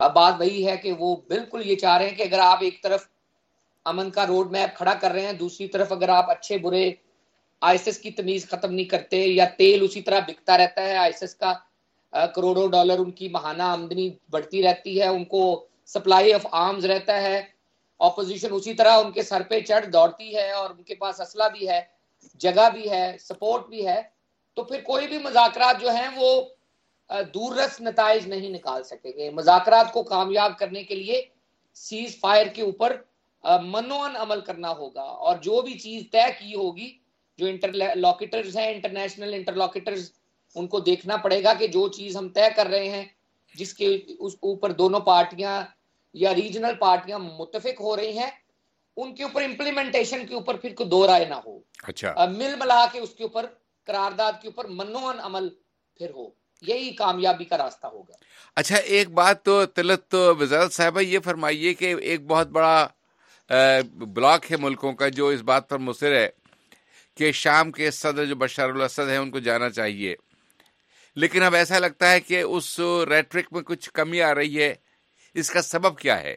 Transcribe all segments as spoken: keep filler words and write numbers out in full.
بات وہی ہے کہ وہ بالکل یہ چاہ رہے ہیں کہ اگر آپ ایک طرف امن کا روڈ میپ کھڑا کر رہے ہیں, دوسری طرف اگر آپ اچھے برے آئی ایس کی تمیز ختم نہیں کرتے, یا تیل اسی طرح بکتا رہتا ہے, آئی ایس کا کروڑوں ڈالر ان کی ماہانہ آمدنی بڑھتی رہتی ہے, ان کو سپلائی آف آرمز رہتا ہے, اپوزیشن اسی طرح ان کے سر پہ چڑھ دوڑتی ہے, اور ان کے پاس اسلحہ بھی ہے, جگہ بھی ہے, سپورٹ بھی ہے, تو پھر کوئی بھی مذاکرات جو ہیں وہ دور رس نتائج نہیں نکال سکیں گے. مذاکرات کو کامیاب کرنے کے لیے سیز فائر کے اوپر منوعن عمل کرنا ہوگا, اور جو بھی چیز طے کی ہوگی, جو انٹرلاکیٹرز ہیں, انٹرنیشنل انٹرلاکیٹرز, ان کو دیکھنا پڑے گا کہ جو چیز ہم طے کر رہے ہیں, جس کے اس اوپر دونوں پارٹیاں یا ریجنل پارٹیاں متفق ہو رہی ہیں, ان کے اوپر امپلیمنٹیشن کے اوپر پھر کوئی دو رائے نہ ہو. اچھا, مل ملا کے اس کے اوپر قرارداد کے اوپر منوعن عمل پھر ہو, یہی کامیابی کا راستہ ہوگا. اچھا ایک بات تو طلعت تو وزارت صاحبہ یہ فرمائیے کہ ایک بہت بڑا بلاک ہے ملکوں کا جو اس بات پر مصر ہے کہ شام کے صدر جو بشار الاسد ہیں ان کو جانا چاہیے, لیکن اب ایسا لگتا ہے کہ اس ریٹرک میں کچھ کمی آ رہی ہے, اس کا سبب کیا ہے؟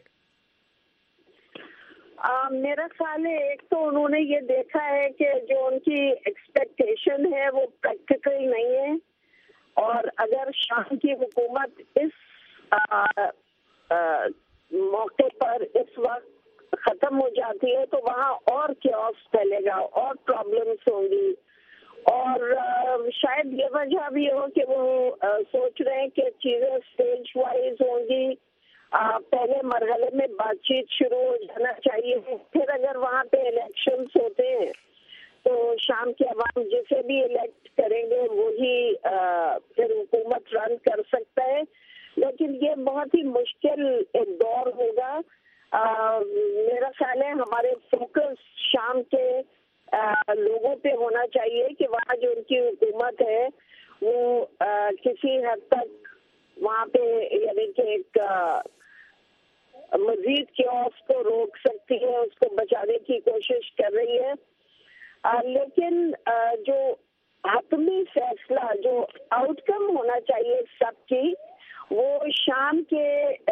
آ, میرا خیال ہے ایک تو انہوں نے یہ دیکھا ہے کہ جو ان کی ایکسپیکٹیشن ہے وہ پریکٹیکل نہیں ہے, اور اگر شام کی حکومت اس آ, آ, موقع پر اس وقت ختم ہو جاتی ہے تو وہاں اور کیوس پھیلے گا, اور پرابلمس ہوں گی, اور آ, شاید یہ وجہ بھی ہو کہ وہ آ, سوچ رہے ہیں کہ چیزیں اسٹیج وائز ہوں گی. آ, پہلے مرحلے میں بات چیت شروع ہو جانا چاہیے, پھر اگر وہاں پہ الیکشنز ہوتے ہیں تو شام کے عوام جسے بھی الیکٹ کریں گے وہی پھر حکومت رن کر سکتا ہے. لیکن یہ بہت ہی مشکل ایک دور ہوگا. آ, میرا خیال ہے ہمارے فوکس شام کے آ, لوگوں پہ ہونا چاہیے کہ وہاں جو ان کی حکومت ہے وہ آ, کسی حد تک وہاں پہ یعنی کہ ایک آ, مزید کیوس کو روک سکتی ہے, اس کو بچانے کی کوشش کر رہی ہے. آ, لیکن آ, جو حتمی فیصلہ جو آؤٹ کم ہونا چاہیے سب کی, وہ شام کے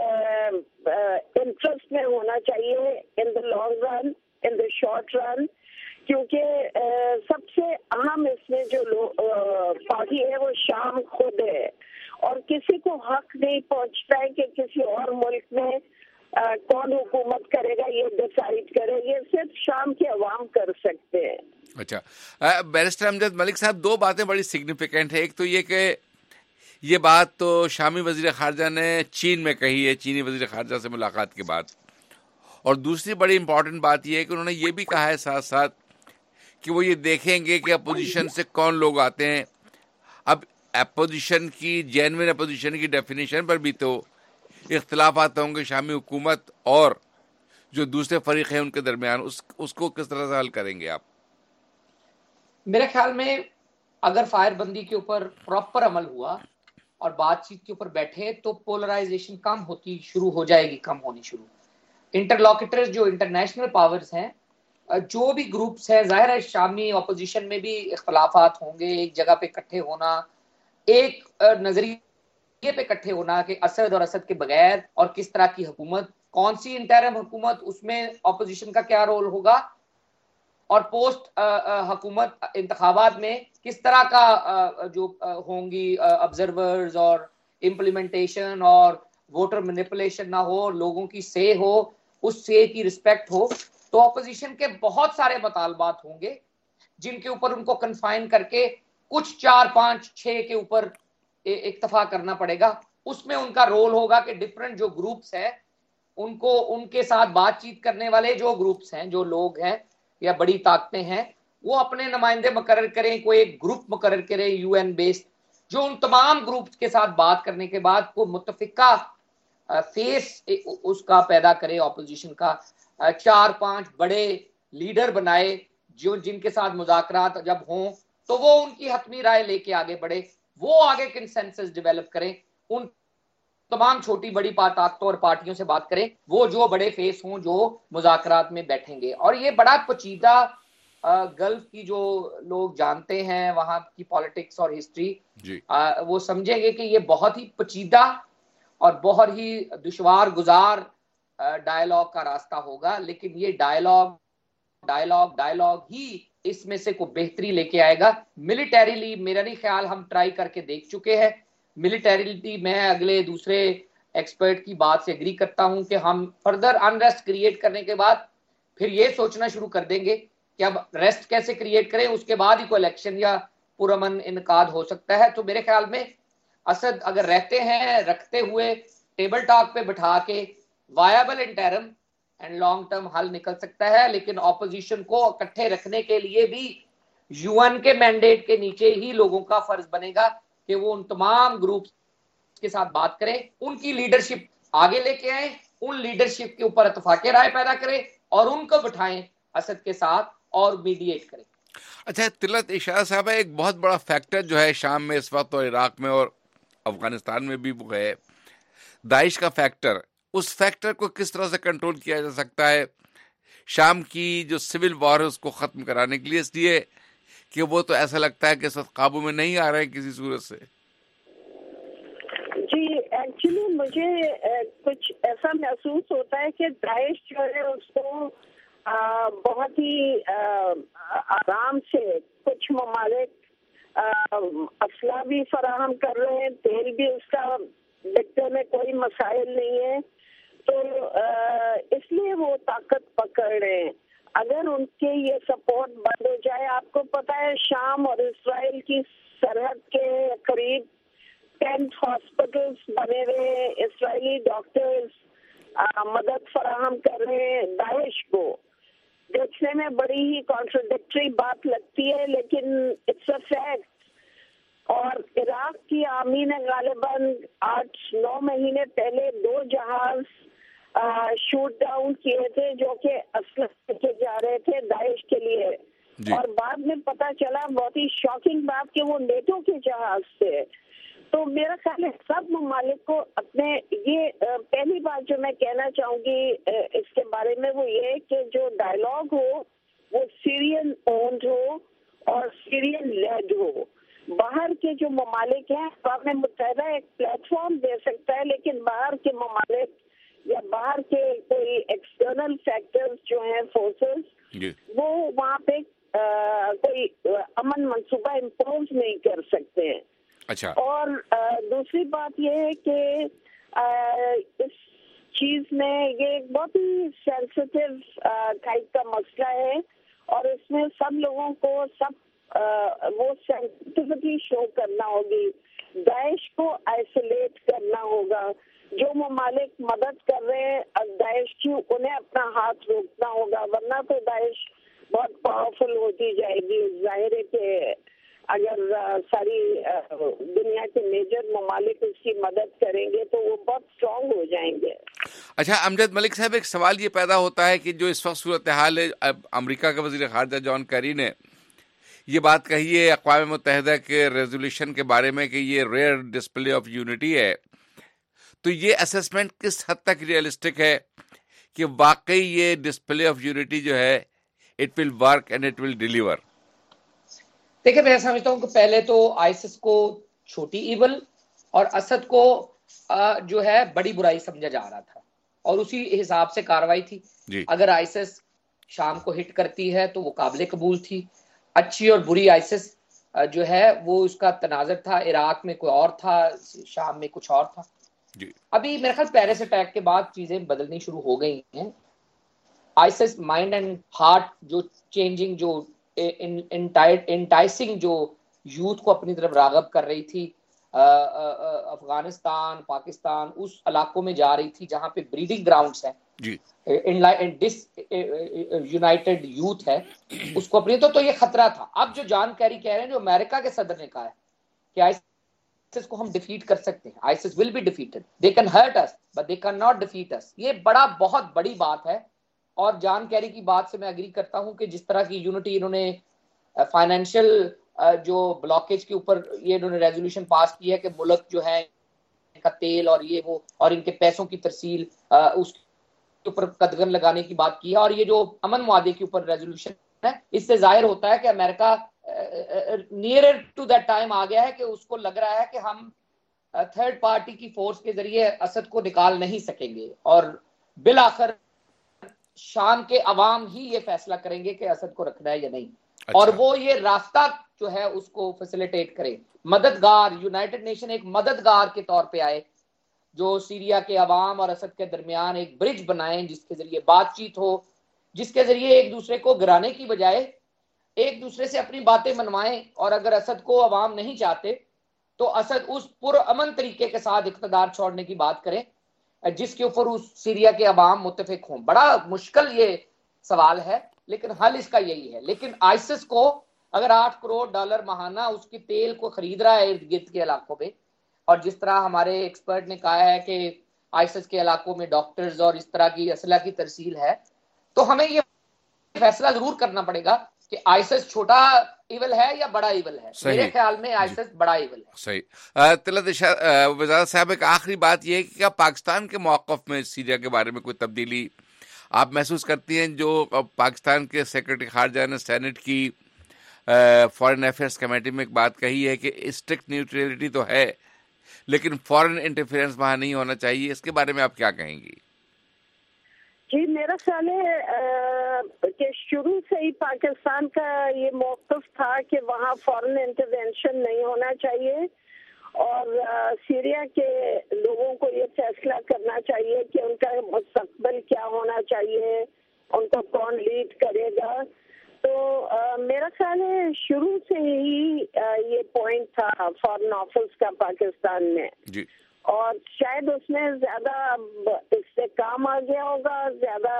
انٹرسٹ میں ہونا چاہیے ان the long run, in the short run, کیونکہ سب سے اہم اس میں جو پارٹی ہے وہ شام خود ہے, اور کسی کو حق نہیں پہنچتا ہے کہ کسی اور ملک میں کون حکومت کرے گا یہ ڈیسائیڈ کرے, یہ صرف شام کے عوام کر سکتے ہیں. اچھا بیرسٹر امجد ملک صاحب, دو باتیں بڑی سگنیفیکینٹ ہیں. ایک تو یہ کہ یہ بات تو شامی وزیر خارجہ نے چین میں کہی ہے, چینی وزیر خارجہ سے ملاقات کے بعد, اور دوسری بڑی امپورٹنٹ بات یہ ہے کہ انہوں نے یہ بھی کہا ہے ساتھ ساتھ کہ وہ یہ دیکھیں گے کہ اپوزیشن سے کون لوگ آتے ہیں. اب اپوزیشن کی جینوئن اپوزیشن کی ڈیفینیشن پر بھی تو اختلافات ہوں گے شامی حکومت اور جو دوسرے فریق ہیں ان کے درمیان, اس اس کو کس طرح سے حل کریں گے آپ؟ میرے خیال میں اگر فائر بندی کے اوپر پراپر عمل ہوا اور بات چیت کے اوپر بیٹھے تو پولرائزیشن کم ہوتی شروع ہو جائے گی, کم ہونی شروع. انٹرلاکیٹرز جو انٹرنیشنل پاورز ہیں, جو بھی گروپس ہیں, ظاہر ہے شامی اپوزیشن میں بھی اختلافات ہوں گے, ایک جگہ پہ اکٹھے ہونا, ایک نظریے پہ اکٹھے ہونا کہ اسد اور اسد کے بغیر اور کس طرح کی حکومت, کون سی انٹرم حکومت, اس میں اپوزیشن کا کیا رول ہوگا, اور پوسٹ حکومت انتخابات میں کس طرح کا جو ہوں گی آبزرورز اور امپلیمنٹیشن, اور ووٹر مینیپولیشن نہ ہو, لوگوں کی سے ہو, اس سے کی رسپیکٹ ہو. تو اپوزیشن کے بہت سارے مطالبات ہوں گے جن کے اوپر ان کو کنفائن کر کے کچھ چار پانچ چھ کے اوپر اکتفا کرنا پڑے گا. اس میں ان کا رول ہوگا کہ ڈفرنٹ جو گروپس ہیں ان کو ان کے ساتھ بات چیت کرنے والے جو گروپس ہیں, جو لوگ ہیں یا بڑی طاقتیں ہیں, وہ اپنے نمائندے مقرر کریں, کوئی ایک گروپ مقرر کریں یو این بیسڈ, جو ان تمام گروپس کے ساتھ بات کرنے کے بعد کو متفقہ فیس اس کا پیدا کرے اپوزیشن کا, چار پانچ بڑے لیڈر بنائے جو جن کے ساتھ مذاکرات جب ہوں تو وہ ان کی حتمی رائے لے کے آگے بڑھے, وہ آگے کنسنسس ڈیولپ کریں, ان تمام چھوٹی بڑی طاقتوں اور پارٹیوں سے بات کریں, وہ جو بڑے فیس ہوں جو مذاکرات میں بیٹھیں گے. اور یہ بڑا پیچیدہ گلف کی جو لوگ جانتے ہیں وہاں کی پالیٹکس اور ہسٹری, جی وہ سمجھیں گے کہ یہ بہت ہی پیچیدہ اور بہت ہی دشوار گزار ڈائلاگ کا راستہ ہوگا، لیکن یہ ڈائلاگ ڈائلاگ ڈائلاگ ہی اس میں سے کوئی بہتری لے کے آئے گا. ملٹریلی میرا نہیں خیال، ہم ٹرائی کر کے دیکھ چکے ہیں. ملٹریلی میں اگلے دوسرے ایکسپرٹ کی بات سے اگری کرتا ہوں کہ ہم فردر انریسٹ کریٹ کرنے کے بعد پھر یہ سوچنا شروع کر دیں گے کہ اب ریسٹ کیسے کریٹ کریں، اس کے بعد ہی کوئی الیکشن یا پرامن انعقاد ہو سکتا ہے. تو میرے خیال میں اسد اگر رہتے ہیں، رکھتے ہوئے ٹیبل ٹاک پہ بٹھا کے viable interim and long term حل نکل سکتا ہے. لیکن اپوزیشن کو اکٹھے رکھنے کے لیے بھی یو این کے مینڈیٹ کے نیچے ہی لوگوں کا فرض بنے گا کہ وہ ان تمام گروپس کے ساتھ بات کریں، ان کی لیڈرشپ آگے لے کے آئیں، ان لیڈرشپ کے اوپر اتفاق رائے پیدا کریں اور ان کو بٹھائیں اسد کے ساتھ اور میڈیٹ کریں. اچھا طلعت اشارہ صاحب، ایک بہت بڑا فیکٹر جو ہے شام میں اس وقت اور عراق میں اور افغانستان میں بھی وہ ہے داعش کا فیکٹر. اس فیکٹر کو کس طرح سے کنٹرول کیا جا سکتا ہے شام کی جو سول وار ہے اس کو ختم کرانے کے لیے؟ اس لیے کہ وہ تو ایسا لگتا ہے کہ اس وقت قابو میں نہیں آ رہے ہیں کسی صورت سے. جی ایکچولی مجھے کچھ ایسا محسوس ہوتا ہے کہ داعش جو ہے اس کو بہت ہی آرام سے کچھ ممالک اسلحہ بھی فراہم کر رہے ہیں، تیل بھی اس کا بکنے میں کوئی مسائل نہیں ہے، تو اس لیے وہ طاقت پکڑ رہے ہیں. اگر ان کے یہ سپورٹ بند ہو جائے، آپ کو پتا ہے شام اور اسرائیل کی سرحد کے قریب ٹینٹ ہاسپٹلس بنے ہوئے ہیں، اسرائیلی ڈاکٹرز مدد فراہم کر رہے ہیں داعش کو. دیکھنے میں بڑی ہی کانٹراڈکٹری بات لگتی ہے لیکن اٹس اے فیکٹ. اور عراق کی آرمی نے غالباً آٹھ نو مہینے پہلے دو جہاز شوٹ ڈاؤن کیے تھے جو کہ اسلحہ لے کے جا رہے تھے داعش کے لیے جی. اور بعد میں پتا چلا بہت ہی شاکنگ بات کہ وہ نیٹو کے جہاز تھے. تو میرا خیال ہے سب ممالک کو اپنے یہ پہلی بات جو میں کہنا چاہوں گی اس کے بارے میں وہ یہ کہ جو ڈائلاگ ہو وہ سیرین اونڈ ہو اور سیرین لیڈ ہو. باہر کے جو ممالک ہیں اقوام متحدہ ایک پلیٹ فارم دے سکتا ہے، لیکن باہر کے ممالک یا باہر کے کوئی ایکسٹرنل فیکٹرز جو ہیں فورسز جی. وہ وہاں پہ کوئی امن منصوبہ امپوز نہیں کر سکتے ہیں. اچھا. اور دوسری بات یہ ہے کہ اس چیز میں یہ ایک بہت ہی سینسیٹیو ٹائپ کا مسئلہ ہے اور اس میں سب لوگوں کو سب وہ سینسیٹیوٹی شو کرنا ہوگی. داعش کو آئسولیٹ کرنا ہوگا. جو ممالک مدد کر رہے ہیں داعش کی انہیں اپنا ہاتھ روکنا ہوگا، ورنہ تو داعش بہت پاورفل ہوتی جائے گی. ظاہر ہے کہ اگر ساری دنیا کے میجر ممالک اس کی مدد کریں گے تو وہ بہت اسٹرانگ ہو جائیں گے. اچھا امجد ملک صاحب، ایک سوال یہ پیدا ہوتا ہے کہ جو اس وقت صورتحال ہے، امریکہ کے وزیر خارجہ جان کیری نے یہ بات کہی ہے اقوام متحدہ کے ریزولوشن کے بارے میں کہ یہ ریئر ڈسپلے آف یونٹی ہے، تو یہ اسسمنٹ کس حد تک ریئلسٹک ہے کہ واقعی یہ ڈسپلے آف یونٹی جو ہے it will work and it will deliver? دیکھیں میں سمجھتا ہوں کہ پہلے تو آئسس کو چھوٹی ایول اور اسد کو جو ہے بڑی برائی سمجھا جا رہا تھا اور اسی حساب سے کاروائی تھی جی. اگر آئسس شام کو ہٹ کرتی ہے تو وہ قابل قبول تھی. اچھی اور بری آئسس جو ہے وہ اس کا تناظر تھا. عراق میں کوئی اور تھا، شام میں کچھ اور تھا جی. ابھی میرے خیال پیرس اٹیک کے بعد چیزیں بدلنی شروع ہو گئی ہیں. آئسس مائنڈ اینڈ ہارٹ جو چینجنگ، جو انٹائسنگ جو یوتھ کو اپنی طرف راغب کر رہی تھی، افغانستان پاکستان اس علاقوں میں جا رہی تھی جہاں پہ بریڈنگ گراؤنڈز ہیں جی، یونائٹڈ یوتھ ہے اس کو اپنی تو تو یہ خطرہ تھا. اب جو جان کیری کہہ رہے ہیں، جو امریکہ کے صدر نے کہا ہے کہ آئسس کو ہم ڈیفیٹ کر سکتے ہیں، ISIS will be defeated, they can hurt us but they can not defeat us. یہ بڑا بہت بڑی بات ہے اور جان کیری کی بات سے میں اگری کرتا ہوں کہ جس طرح کی یونٹی انہوں نے فائنینشیل جو بلاکیج کے اوپر یہ انہوں نے ریزولوشن پاس کی ہے کہ ملک جو ہے ان کا تیل اور یہ وہ اور ان کے پیسوں کی ترسیل اس کے اوپر قدغن لگانے کی بات کی ہے، اور یہ جو امن معاہدے کے اوپر ریزولوشن ہے، اس سے ظاہر ہوتا ہے کہ امریکہ نیئرر ٹو دیٹ ٹائم آ گیا ہے کہ اس کو لگ رہا ہے کہ ہم تھرڈ پارٹی کی فورس کے ذریعے اسد کو نکال نہیں سکیں گے، اور بالآخر شام کے عوام ہی یہ فیصلہ کریں گے کہ اسد کو رکھنا ہے یا نہیں. اچھا. اور وہ یہ راستہ جو ہے اس کو فیسیلیٹیٹ کرے، مددگار، یونائٹڈ نیشن ایک مددگار کے طور پہ آئے جو سیریا کے عوام اور اسد کے درمیان ایک برج بنائیں، جس کے ذریعے بات چیت ہو، جس کے ذریعے ایک دوسرے کو گرانے کی بجائے ایک دوسرے سے اپنی باتیں منوائیں. اور اگر اسد کو عوام نہیں چاہتے تو اسد اس پرامن طریقے کے ساتھ اقتدار چھوڑنے کی بات کرے جس کے اوپر اس سیریا کے عوام متفق ہوں. بڑا مشکل یہ سوال ہے، لیکن حل اس کا یہی ہے. لیکن آئسس کو اگر آٹھ کروڑ ڈالر ماہانہ اس کی تیل کو خرید رہا ہے ارد گرد کے علاقوں میں، اور جس طرح ہمارے ایکسپرٹ نے کہا ہے کہ آئسس کے علاقوں میں ڈاکٹرز اور اس طرح کی اسلحہ کی ترسیل ہے، تو ہمیں یہ فیصلہ ضرور کرنا پڑے گا کہ آئسس چھوٹا ایول ہے یا بڑا ایول ہے. میرے خیال میں آئسس بڑا ایول ہے. صحیح. طلعت وزارت صاحب، ایک آخری بات یہ ہے کہ کیا پاکستان کے موقف میں سیریا کے بارے میں کوئی تبدیلی آپ محسوس کرتی ہیں؟ جو پاکستان کے سیکرٹری خارجہ نے سینٹ کی فارن افیئرس کمیٹی میں ایک بات کہی ہے کہ اسٹرکٹ نیوٹرلٹی تو ہے لیکن فارن انٹرفیئرنس وہاں نہیں ہونا چاہیے، اس کے بارے میں آپ کیا کہیں گی؟ جی، میرا خیال ہے کہ شروع سے ہی پاکستان کا یہ موقف تھا کہ وہاں فارن انٹرونشن نہیں ہونا چاہیے، اور سیریا کے لوگوں کو یہ فیصلہ کرنا چاہیے کہ ان کا مستقبل کیا ہونا چاہیے، ان کو کون لیڈ کرے گا. تو میرا خیال ہے شروع سے ہی یہ پوائنٹ تھا فارن آفس کا پاکستان میں جی. اور شاید اس میں زیادہ اس سے کام آ گیا ہوگا، زیادہ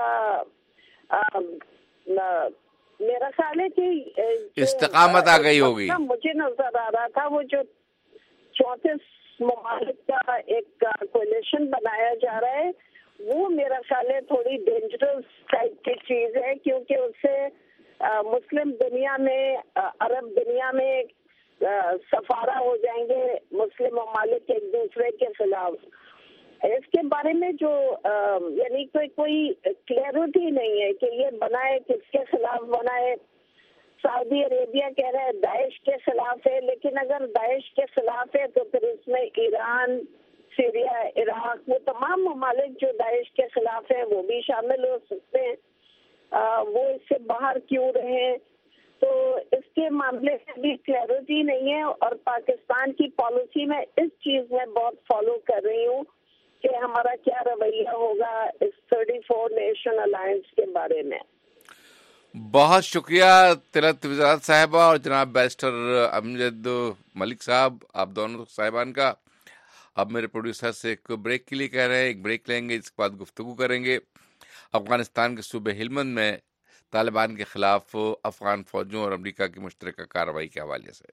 میرا خیال ہے کہ استقامت آ گئی ہوگی. مجھے نظر آ رہا تھا وہ جو چونتیس ممالک کا ایک کولیشن بنایا جا رہا ہے، وہ میرا خیال ہے تھوڑی ڈینجرس ٹائپ کی چیز ہے، کیونکہ اس سے مسلم دنیا میں، عرب دنیا میں سفارہ ہو جائیں گے مسلم ممالک ایک دوسرے کے خلاف. اس کے بارے میں جو یعنی کوئی کوئی کلیئرٹی نہیں ہے کہ یہ بنائے کس کے خلاف بنائے. سعودی عربیہ کہہ رہا ہے داعش کے خلاف ہے، لیکن اگر داعش کے خلاف ہے تو پھر اس میں ایران، سیریا، عراق، وہ تمام ممالک جو داعش کے خلاف ہیں وہ بھی شامل ہو سکتے ہیں. وہ اس سے باہر کیوں رہے؟ تو اس کے معاملے میں بھی کلیئرٹی نہیں ہے، اور پاکستان کی پالیسی میں اس چیز میں بہت فالو کر رہی ہوں کہ ہمارا کیا رویہ ہوگا اس تھرٹی فور نیشن الائنس کے بارے میں. بہت شکریہ طلعت وزارت صاحبہ اور جناب بیرسٹر امجد ملک صاحب، آپ دونوں صاحبان کا. اب میرے پروڈیوسر سے ایک بریک کے لیے کہہ رہے ہیں، ایک بریک لیں گے، اس کے بعد گفتگو کریں گے افغانستان کے صوبے ہلمند میں طالبان کے خلاف افغان فوجوں اور امریکہ کی مشترکہ کارروائی کے حوالے سے.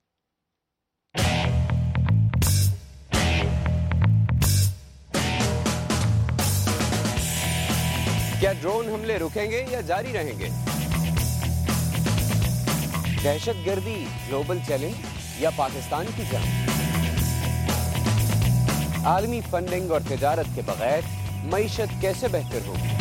کیا ڈرون حملے رکیں گے یا جاری رہیں گے؟ دہشت گردی گلوبل چیلنج یا پاکستان کی جنگ؟ عالمی فنڈنگ اور تجارت کے بغیر معیشت کیسے بہتر ہوگی؟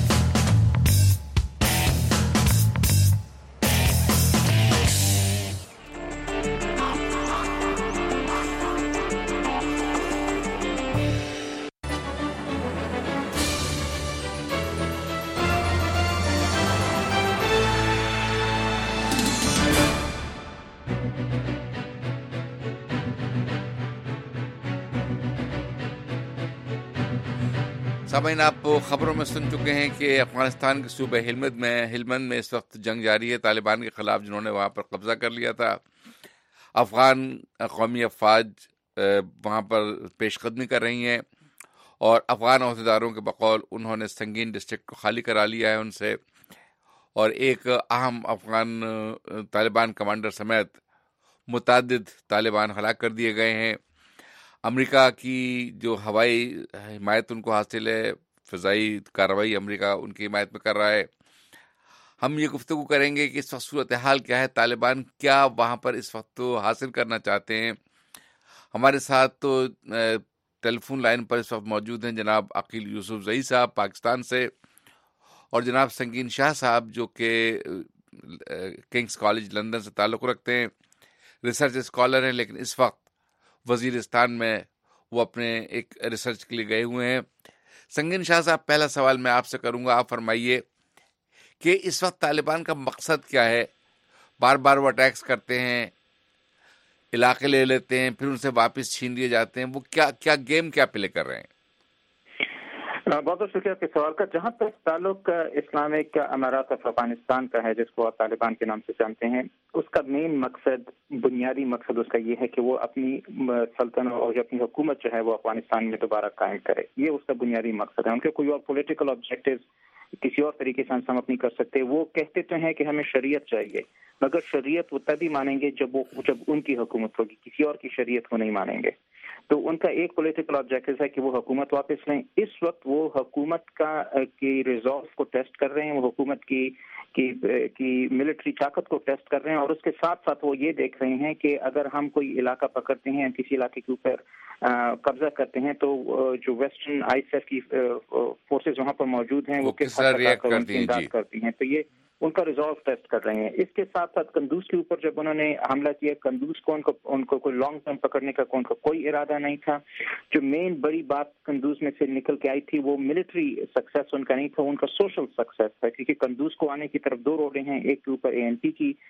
سامعین، آپ خبروں میں سن چکے ہیں کہ افغانستان کے صوبے ہلمند میں ہلمند میں اس وقت جنگ جاری ہے طالبان کے خلاف، جنہوں نے وہاں پر قبضہ کر لیا تھا. افغان قومی افواج وہاں پر پیش قدمی کر رہی ہیں، اور افغان عہدیداروں کے بقول انہوں نے سنگین ڈسٹرکٹ کو خالی کرا لیا ہے ان سے، اور ایک اہم افغان طالبان کمانڈر سمیت متعدد طالبان ہلاک کر دیے گئے ہیں. امریکہ کی جو ہوائی حمایت ان کو حاصل ہے، فضائی کارروائی امریکہ ان کی حمایت میں کر رہا ہے. ہم یہ گفتگو کریں گے کہ اس وقت صورتحال کیا ہے، طالبان کیا وہاں پر اس وقت حاصل کرنا چاہتے ہیں. ہمارے ساتھ تو ٹیلی فون لائن پر اس وقت موجود ہیں جناب عقیل یوسف زئی صاحب پاکستان سے، اور جناب سنگین شاہ صاحب جو کہ کنگز کالج لندن سے تعلق رکھتے ہیں، ریسرچ اسکالر ہیں، لیکن اس وقت وزیرستان میں وہ اپنے ایک ریسرچ کے لیے گئے ہوئے ہیں. سنگین شاہ صاحب، پہلا سوال میں آپ سے کروں گا، آپ فرمائیے کہ اس وقت طالبان کا مقصد کیا ہے؟ بار بار وہ اٹیکس کرتے ہیں، علاقے لے لیتے ہیں، پھر ان سے واپس چھین لیے جاتے ہیں، وہ کیا کیا گیم کیا پلے کر رہے ہیں؟ بہت بہت شکریہ آپ کے سوال کا. جہاں تک تعلق اسلامک امارات آف افغانستان کا ہے، جس کو آپ طالبان کے نام سے جانتے ہیں، اس کا مین مقصد، بنیادی مقصد اس کا یہ ہے کہ وہ اپنی سلطنت اور اپنی حکومت جو ہے وہ افغانستان میں دوبارہ قائم کرے. یہ اس کا بنیادی مقصد ہے. ان کے کوئی اور پولیٹیکل آبجیکٹو کسی اور طریقے سے ہم نہیں کر سکتے. وہ کہتے تو ہیں کہ ہمیں شریعت چاہیے، مگر شریعت وہ تبھی مانیں گے جب وہ جب ان کی حکومت ہوگی، کسی اور کی شریعت کو نہیں مانیں گے. تو ان کا ایک پولیٹیکل آبجیکٹو ہے کہ وہ حکومت واپس لیں. اس وقت وہ حکومت کا کی ریزولو کو ٹیسٹ کر رہے ہیں، وہ حکومت کی کی کی ملٹری طاقت کو ٹیسٹ کر رہے ہیں، اور اس کے ساتھ ساتھ وہ یہ دیکھ رہے ہیں کہ اگر ہم کوئی علاقہ پکڑتے ہیں، کسی علاقے کے اوپر قبضہ کرتے ہیں، تو جو ویسٹرن آئی ایس ایف کی فورسز وہاں پر موجود ہیں وہ کس حد تک ان کی امداد کرتی ہیں. تو یہ ان کا ریزولو ٹیسٹ کر رہے ہیں. اس کے ساتھ ساتھ قندوز کے اوپر جب انہوں نے حملہ کیا، قندوز کو ان کو ان کو کوئی لانگ ٹرم پکڑنے کا ان کا کوئی ارادہ نہیں تھا. جو مین بڑی بات قندوز میں سے نکل کے آئی تھی وہ ملٹری سکسیس ان کا نہیں تھا، ان کا سوشل سکسیس تھا. کیونکہ قندوز کو آنے کی طرف دو روڈیں ہیں، ایک کے اوپر اے این پی کی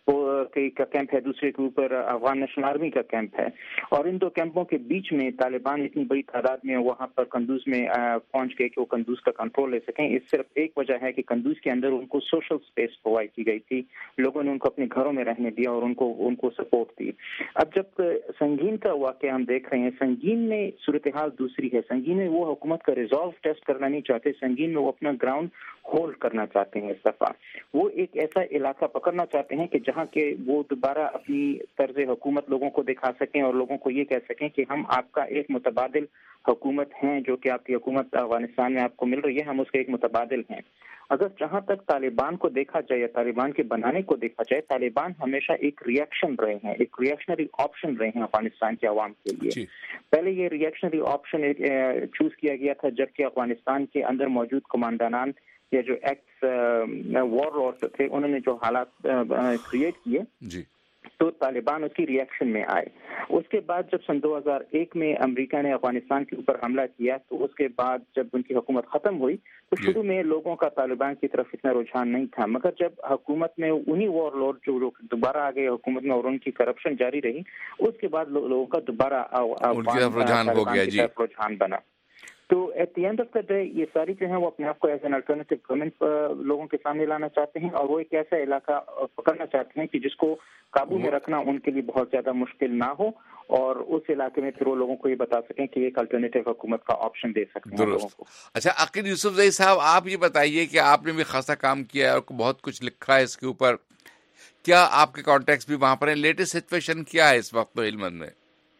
کا کیمپ ہے، دوسرے کے اوپر افغان نیشنل آرمی کا کیمپ ہے، اور ان دو کیمپوں کے بیچ میں طالبان اتنی بڑی تعداد میں وہاں پر قندوز میں پہنچ گئے کہ وہ قندوز کا کنٹرول لے سکیں. اس صرف ایک وجہ ہے کہ قندوز کے اندر ان کو سوشل اسپیس پرووائڈ کی گئی تھی، لوگوں نے ان کو اپنے گھروں میں رہنے دیا اور ان کو ان کو سپورٹ دی. اب جب سنگین کا واقعہ ہم دیکھ رہے ہیں، سنگین میں صورتحال دوسری ہے. سنگین میں وہ حکومت کا ریزولو ٹیسٹ کرنا نہیں چاہتے، سنگین میں وہ اپنا گراؤنڈ ہولڈ کرنا چاہتے ہیں. اس دفعہ وہ ایک ایسا علاقہ پکڑنا چاہتے ہیں کہ جہاں کہ وہ دوبارہ اپنی طرز حکومت لوگوں کو دکھا سکیں اور لوگوں کو یہ کہہ سکیں کہ ہم آپ کا ایک متبادل حکومت ہیں، جو کہ آپ کی حکومت افغانستان میں آپ کو مل رہی ہے، ہم اس کے ایک متبادل ہیں. اگر جہاں تک طالبان کو دیکھا جائے یا طالبان کے بنانے کو دیکھا جائے، طالبان ہمیشہ ایک ریئیکشن رہے ہیں، ایک ریئیکشنری آپشن رہے ہیں افغانستان کے عوام کے لیے. جی. پہلے یہ ریئیکشنری آپشن چوز کیا گیا تھا جبکہ افغانستان کے اندر موجود کمانڈانان یا جو ایکس وار لارڈ تھے، انہوں نے جو حالات کریٹ کیے، جی، تو طالبان اس کی ریئیکشن میں آئے. اس کے بعد جب سن دو ہزار ایک میں امریکہ نے افغانستان کے اوپر حملہ کیا، تو اس کے بعد جب ان کی حکومت ختم ہوئی تو شروع میں لوگوں کا طالبان کی طرف اتنا رجحان نہیں تھا. مگر جب حکومت میں انہی وار لارڈ جو دوبارہ آ گئے حکومت میں اور ان کی کرپشن جاری رہی، اس کے بعد لوگوں کا دوبارہ رجحان بنا. تو at the end of the day یہ ساری جو ہیں وہ اپنے آپ کو ایز این الٹرنیٹیو گورنمنٹ لوگوں کے سامنے لانا چاہتے ہیں، اور وہ ایک ایسا علاقہ پکڑنا چاہتے ہیں کہ جس کو قابو میں رکھنا ان کے لیے بہت زیادہ مشکل نہ ہو، اور اس علاقے میں پھر وہ لوگوں کو یہ بتا سکیں کہ ایک الٹرنیٹیو حکومت کا آپشن دے سکتے ہیں لوگوں کو. اچھا عقیل یوسف زئی صاحب، آپ یہ بتائیے کہ آپ نے بھی خاصا کام کیا ہے اور بہت کچھ لکھا ہے اس کے اوپر، کیا آپ کے کانٹیکٹس بھی وہاں پر ہیں؟ لیٹسٹ سچویشن کیا ہے اس وقت ہلمند میں؟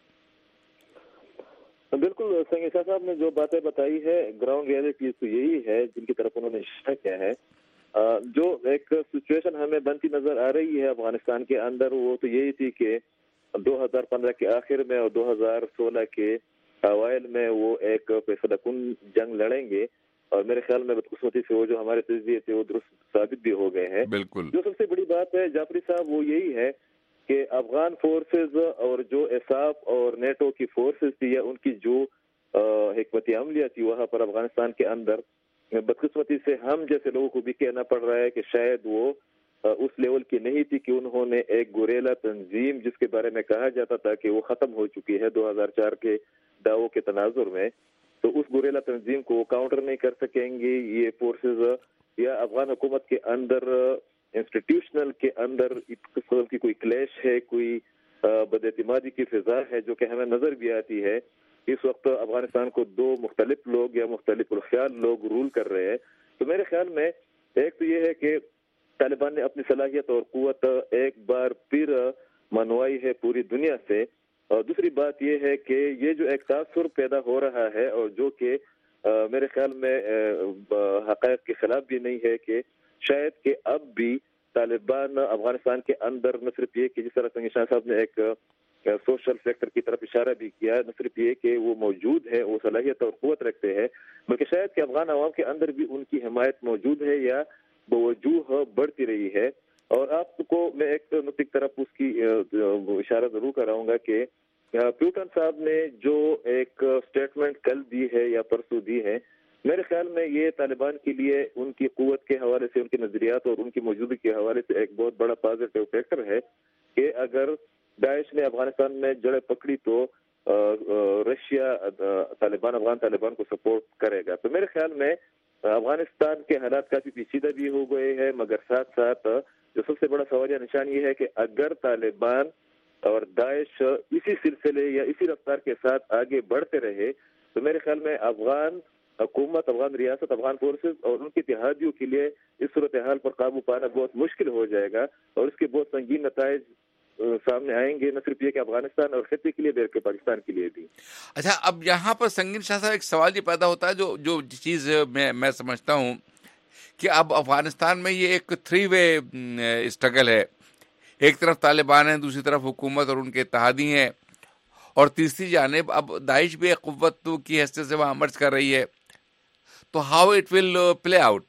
بالکل سنگی شاہ صاحب نے جو باتیں بتائی ہے، گراؤنڈ ریئلٹی تو یہی ہے جن کی طرف انہوں نے اشارہ کیا ہے. جو ایک سچویشن ہمیں بنتی نظر آ رہی ہے افغانستان کے اندر، وہ تو یہی تھی کہ دو ہزار پندرہ کے آخر میں اور دو ہزار سولہ کے اوائل میں وہ ایک فیصلہ کن جنگ لڑیں گے، اور میرے خیال میں بدقسمتی سے وہ جو ہمارے تجزیے تھے وہ درست ثابت بھی ہو گئے ہیں. بالکل. جو سب سے بڑی بات ہے جعفری صاحب وہ یہی ہے کہ افغان فورسز اور جو ایساف اور نیٹو کی فورسز تھی یا ان کی جو حکمت عملیہ تھی وہاں پر افغانستان کے اندر، بدقسمتی سے ہم جیسے لوگوں کو بھی کہنا پڑ رہا ہے کہ شاید وہ اس لیول کی نہیں تھی کہ انہوں نے ایک گوریلا تنظیم جس کے بارے میں کہا جاتا تھا کہ وہ ختم ہو چکی ہے دو ہزار چار کے دعووں کے تناظر میں، تو اس گوریلا تنظیم کو کاؤنٹر نہیں کر سکیں گے یہ فورسز. یا افغان حکومت کے اندر انسٹیٹیوشنل کے اندر اس قسم کی کوئی کلیش ہے، کوئی بد اعتمادی کی فضا ہے جو کہ ہمیں نظر بھی آتی ہے. اس وقت افغانستان کو دو مختلف لوگ یا مختلف الخیال لوگ رول کر رہے ہیں. تو میرے خیال میں ایک تو یہ ہے کہ طالبان نے اپنی صلاحیت اور قوت ایک بار پھر منوائی ہے پوری دنیا سے، اور دوسری بات یہ ہے کہ یہ جو ایک تاثر پیدا ہو رہا ہے اور جو کہ میرے خیال میں حقائق کے خلاف بھی نہیں ہے کہ شاید کہ اب بھی طالبان افغانستان کے اندر نہ صرف یہ کہ جس طرح سنگی شاہ صاحب نے ایک سوشل فیکٹر کی طرف اشارہ بھی کیا، نہ صرف یہ کہ وہ موجود ہے، وہ صلاحیت اور قوت رکھتے ہیں، بلکہ شاید کہ افغان عوام کے اندر بھی ان کی حمایت موجود ہے یا بوجوہ بڑھتی رہی ہے. اور آپ کو میں ایک نقطے کی طرف اس کی اشارہ ضرور کراؤں گا کہ پیوٹن صاحب نے جو ایک سٹیٹمنٹ کل دی ہے یا پرسوں دی ہے، میرے خیال میں یہ طالبان کے لیے ان کی قوت کے حوالے سے، ان کے نظریات اور ان کی موجودگی کے حوالے سے ایک بہت بڑا پازیٹیو فیکٹر ہے کہ اگر داعش نے افغانستان میں جڑیں پکڑی تو رشیا طالبان افغان طالبان کو سپورٹ کرے گا. تو میرے خیال میں افغانستان کے حالات کافی پیچیدہ بھی ہو گئے ہیں، مگر ساتھ ساتھ جو سب سے بڑا سوالیہ نشان یہ ہے کہ اگر طالبان اور داعش اسی سلسلے یا اسی رفتار کے ساتھ آگے بڑھتے رہے تو میرے خیال میں افغان حکومت، افغان ریاست، افغان فورسز اور ان کے اتحادیوں کے لیے اس صورتحال پر قابو پانا بہت مشکل ہو جائے گا اور اس کے بہت سنگین نتائج سامنے آئیں گے، نہ صرف یہ کہ افغانستان اور خطے کے لیے بلکہ پاکستان کے لیے بھی. اچھا، اب یہاں پر سنگین شاہ صاحب ایک سوال یہ پیدا ہوتا ہے جو جو چیز میں میں سمجھتا ہوں کہ اب افغانستان میں یہ ایک تھری وے اسٹرگل ہے. ایک طرف طالبان ہیں، دوسری طرف حکومت اور ان کے اتحادی ہیں، اور تیسری جانب اب داعش بھی ایک قوت کی حیثیت سے وہاں مرج کر رہی ہے. تو how it will play out?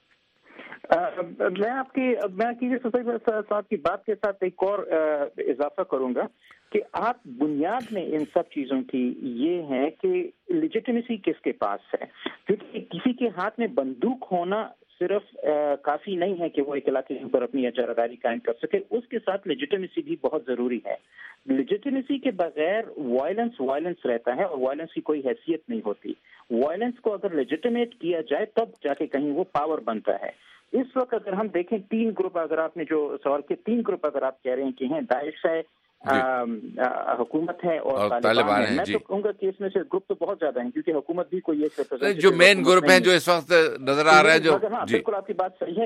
میں آپ کی میں صاحب کی بات کے ساتھ ایک اور اضافہ کروں گا کہ آپ بنیاد میں ان سب چیزوں کی یہ ہے کہ لیجیٹمیسی کس کے پاس ہے، کیونکہ کسی کے ہاتھ میں بندوق ہونا صرف کافی نہیں ہے کہ وہ ایک علاقے کے اوپر اپنی اجاراداری قائم کر سکے، اس کے ساتھ لیجیٹمیسی بھی بہت ضروری ہے. لیجیٹمیسی کے بغیر وائلنس وائلنس رہتا ہے اور وائلنس کی کوئی حیثیت نہیں ہوتی. وائلنس کو اگر لیجیٹمیٹ کیا جائے تب جا کے کہیں وہ پاور بنتا ہے. اس وقت اگر ہم دیکھیں تین گروپ، اگر آپ نے جو سوال کیے، تین گروپ اگر آپ کہہ رہے ہیں کہ ہیں داعش ہے، حکومت ہے اور طالبان ہے، میں تو کہوں گا کہ اس میں سے گروپ تو بہت زیادہ ہیں کیونکہ حکومت بھی کوئی ایک جو مین گروپ ہیں جو اس وقت نظر آ رہا ہے. جو بالکل آپ کی بات صحیح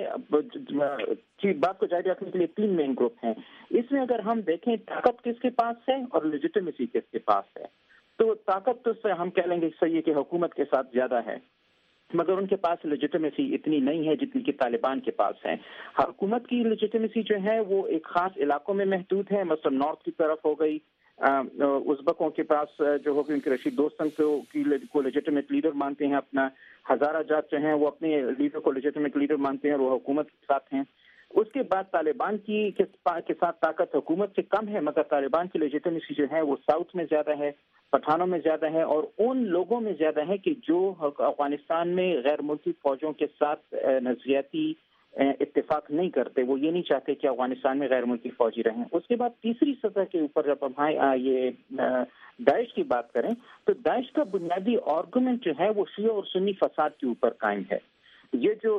ہے، بات کو جاری رکھنے کے لیے تین مین گروپ ہیں. اس میں اگر ہم دیکھیں طاقت کس کے پاس ہے اور لیجیٹمیسی کس کے پاس ہے، تو طاقت تو سے ہم کہہ لیں گے صحیح کہ حکومت کے ساتھ زیادہ ہے، مگر ان کے پاس لیجیٹمیسی اتنی نہیں ہے جتنی کہ طالبان کے پاس ہے. حکومت کی لیجیٹمیسی جو ہے وہ ایک خاص علاقوں میں محدود ہے، مثلا نارتھ کی طرف ہو گئی، ازبکوں کے پاس جو ہو گئی، ان کے رشید دوستن کو لیجیٹمیٹ لیڈر مانتے ہیں، اپنا ہزارہ جات جو ہیں وہ اپنے لیڈر کو لیجیٹمیٹ لیڈر مانتے ہیں اور وہ حکومت کے ساتھ ہیں. اس کے بعد طالبان کی کے ساتھ طاقت حکومت سے کم ہے، مگر طالبان کی لیجیٹمیسی جو ہے وہ ساؤتھ میں زیادہ ہے، پٹھانوں میں زیادہ ہے اور ان لوگوں میں زیادہ ہے کہ جو افغانستان میں غیر ملکی فوجوں کے ساتھ نظریاتی اتفاق نہیں کرتے، وہ یہ نہیں چاہتے کہ افغانستان میں غیر ملکی فوجی رہیں. اس کے بعد تیسری سطح کے اوپر جب ہم یہ داعش کی بات کریں تو داعش کا بنیادی آرگومنٹ جو ہے وہ شیعہ اور سنی فساد کے اوپر قائم ہے. یہ جو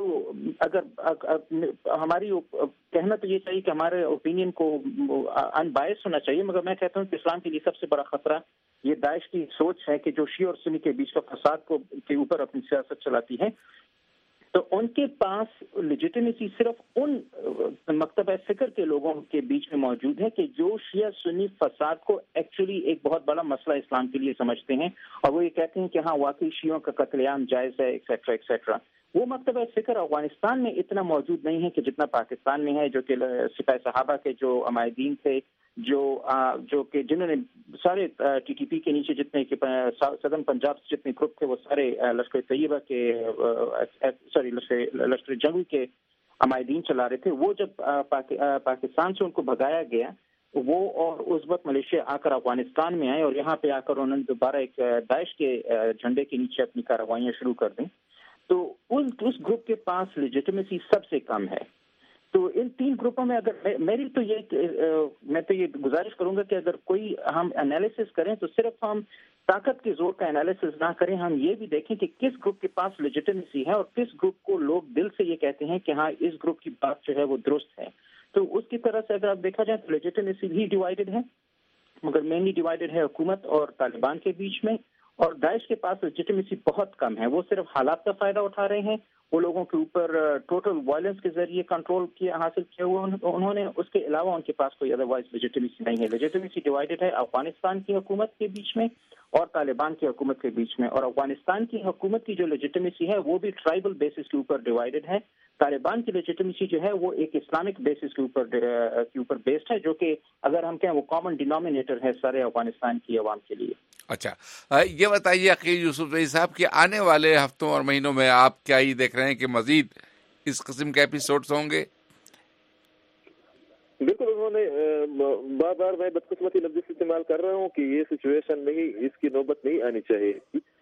اگر ہماری کہنا تو یہ چاہیے کہ ہمارے اوپینین کو ان بائس ہونا چاہیے، مگر میں کہتا ہوں کہ اسلام کے لیے سب سے بڑا خطرہ یہ داعش کی سوچ ہے کہ جو شیعہ اور سنی کے بیچ کا فساد کو کے اوپر اپنی سیاست چلاتی ہے. تو ان کے پاس لیجیٹمیسی صرف ان مکتبہ فکر کے لوگوں کے بیچ میں موجود ہے کہ جو شیعہ سنی فساد کو ایکچولی ایک بہت بڑا مسئلہ اسلام کے لیے سمجھتے ہیں اور وہ یہ کہتے ہیں کہ ہاں واقعی شیعوں کا قتل عام جائز ہے ایکسیٹرا ایکسیٹرا. وہ مکتبہ فکر افغانستان میں اتنا موجود نہیں ہے کہ جتنا پاکستان میں ہے، جو کہ سپاہ صحابہ کے جو عمائدین تھے، جو جو کہ جنہوں نے سارے ٹی ٹی پی کے نیچے جتنے سدرن پنجاب سے جتنے گروپ تھے وہ سارے لشکر طیبہ کے سوری لشکر جنگی کے عمائدین چلا رہے تھے. وہ جب پاکستان سے ان کو بھگایا گیا، وہ اور ازبک ملیشیا آ کر افغانستان میں آئے اور یہاں پہ آ کر انہوں نے دوبارہ ایک داعش کے جھنڈے کے نیچے اپنی کارروائیاں شروع کر دیں. تو اس گروپ کے پاس لیجیٹمیسی سب سے کم ہے. تو ان تین گروپوں میں اگر میری تو یہ میں تو یہ گزارش کروں گا کہ اگر کوئی ہم انالیسس کریں تو صرف ہم طاقت کے زور کا انالیسس نہ کریں، ہم یہ بھی دیکھیں کہ کس گروپ کے پاس لیجیٹمیسی ہے اور کس گروپ کو لوگ دل سے یہ کہتے ہیں کہ ہاں اس گروپ کی بات جو ہے وہ درست ہے. تو اس کی طرح سے اگر آپ دیکھا جائے تو لیجیٹمیسی بھی ڈیوائیڈڈ ہے، مگر مینلی ڈیوائیڈڈ ہے حکومت اور طالبان کے بیچ میں. اور داعش کے پاس لیجیٹمیسی بہت کم ہے، وہ صرف حالات کا فائدہ اٹھا رہے ہیں. وہ لوگوں کے اوپر ٹوٹل وائلنس کے ذریعے کنٹرول کیا حاصل کیا ہوا انہوں نے، اس کے علاوہ ان کے پاس کوئی ادروائز لیجیٹمیسی نہیں ہے. لیجیٹمیسی ڈیوائیڈڈ ہے افغانستان کی حکومت کے بیچ میں اور طالبان کی حکومت کے بیچ میں. اور افغانستان کی حکومت کی جو لیجیٹمیسی ہے وہ بھی ٹرائبل بیسس کے اوپر ڈیوائیڈڈ ہے. طالبان کی لیجیٹمیسی جو ہے وہ ایک اسلامک بیسس کے اوپر کے اوپر بیسڈ ہے، جو کہ اگر ہم کہیں وہ کامن ڈینامینیٹر ہے سارے افغانستان کی عوام کے لیے. اچھا، یہ بتائیے عقیل یوسف رئی صاحب کہ آنے والے ہفتوں اور مہینوں میں آپ کیا یہ دیکھ رہے ہیں کہ مزید اس قسم کے ایپیسوڈز ہوں گے؟ بالکل انہوں نے بار بار میں بدقسمتی لفظ استعمال کر رہا ہوں کہ یہ سچویشن نہیں, اس کی نوبت نہیں آنی چاہیے,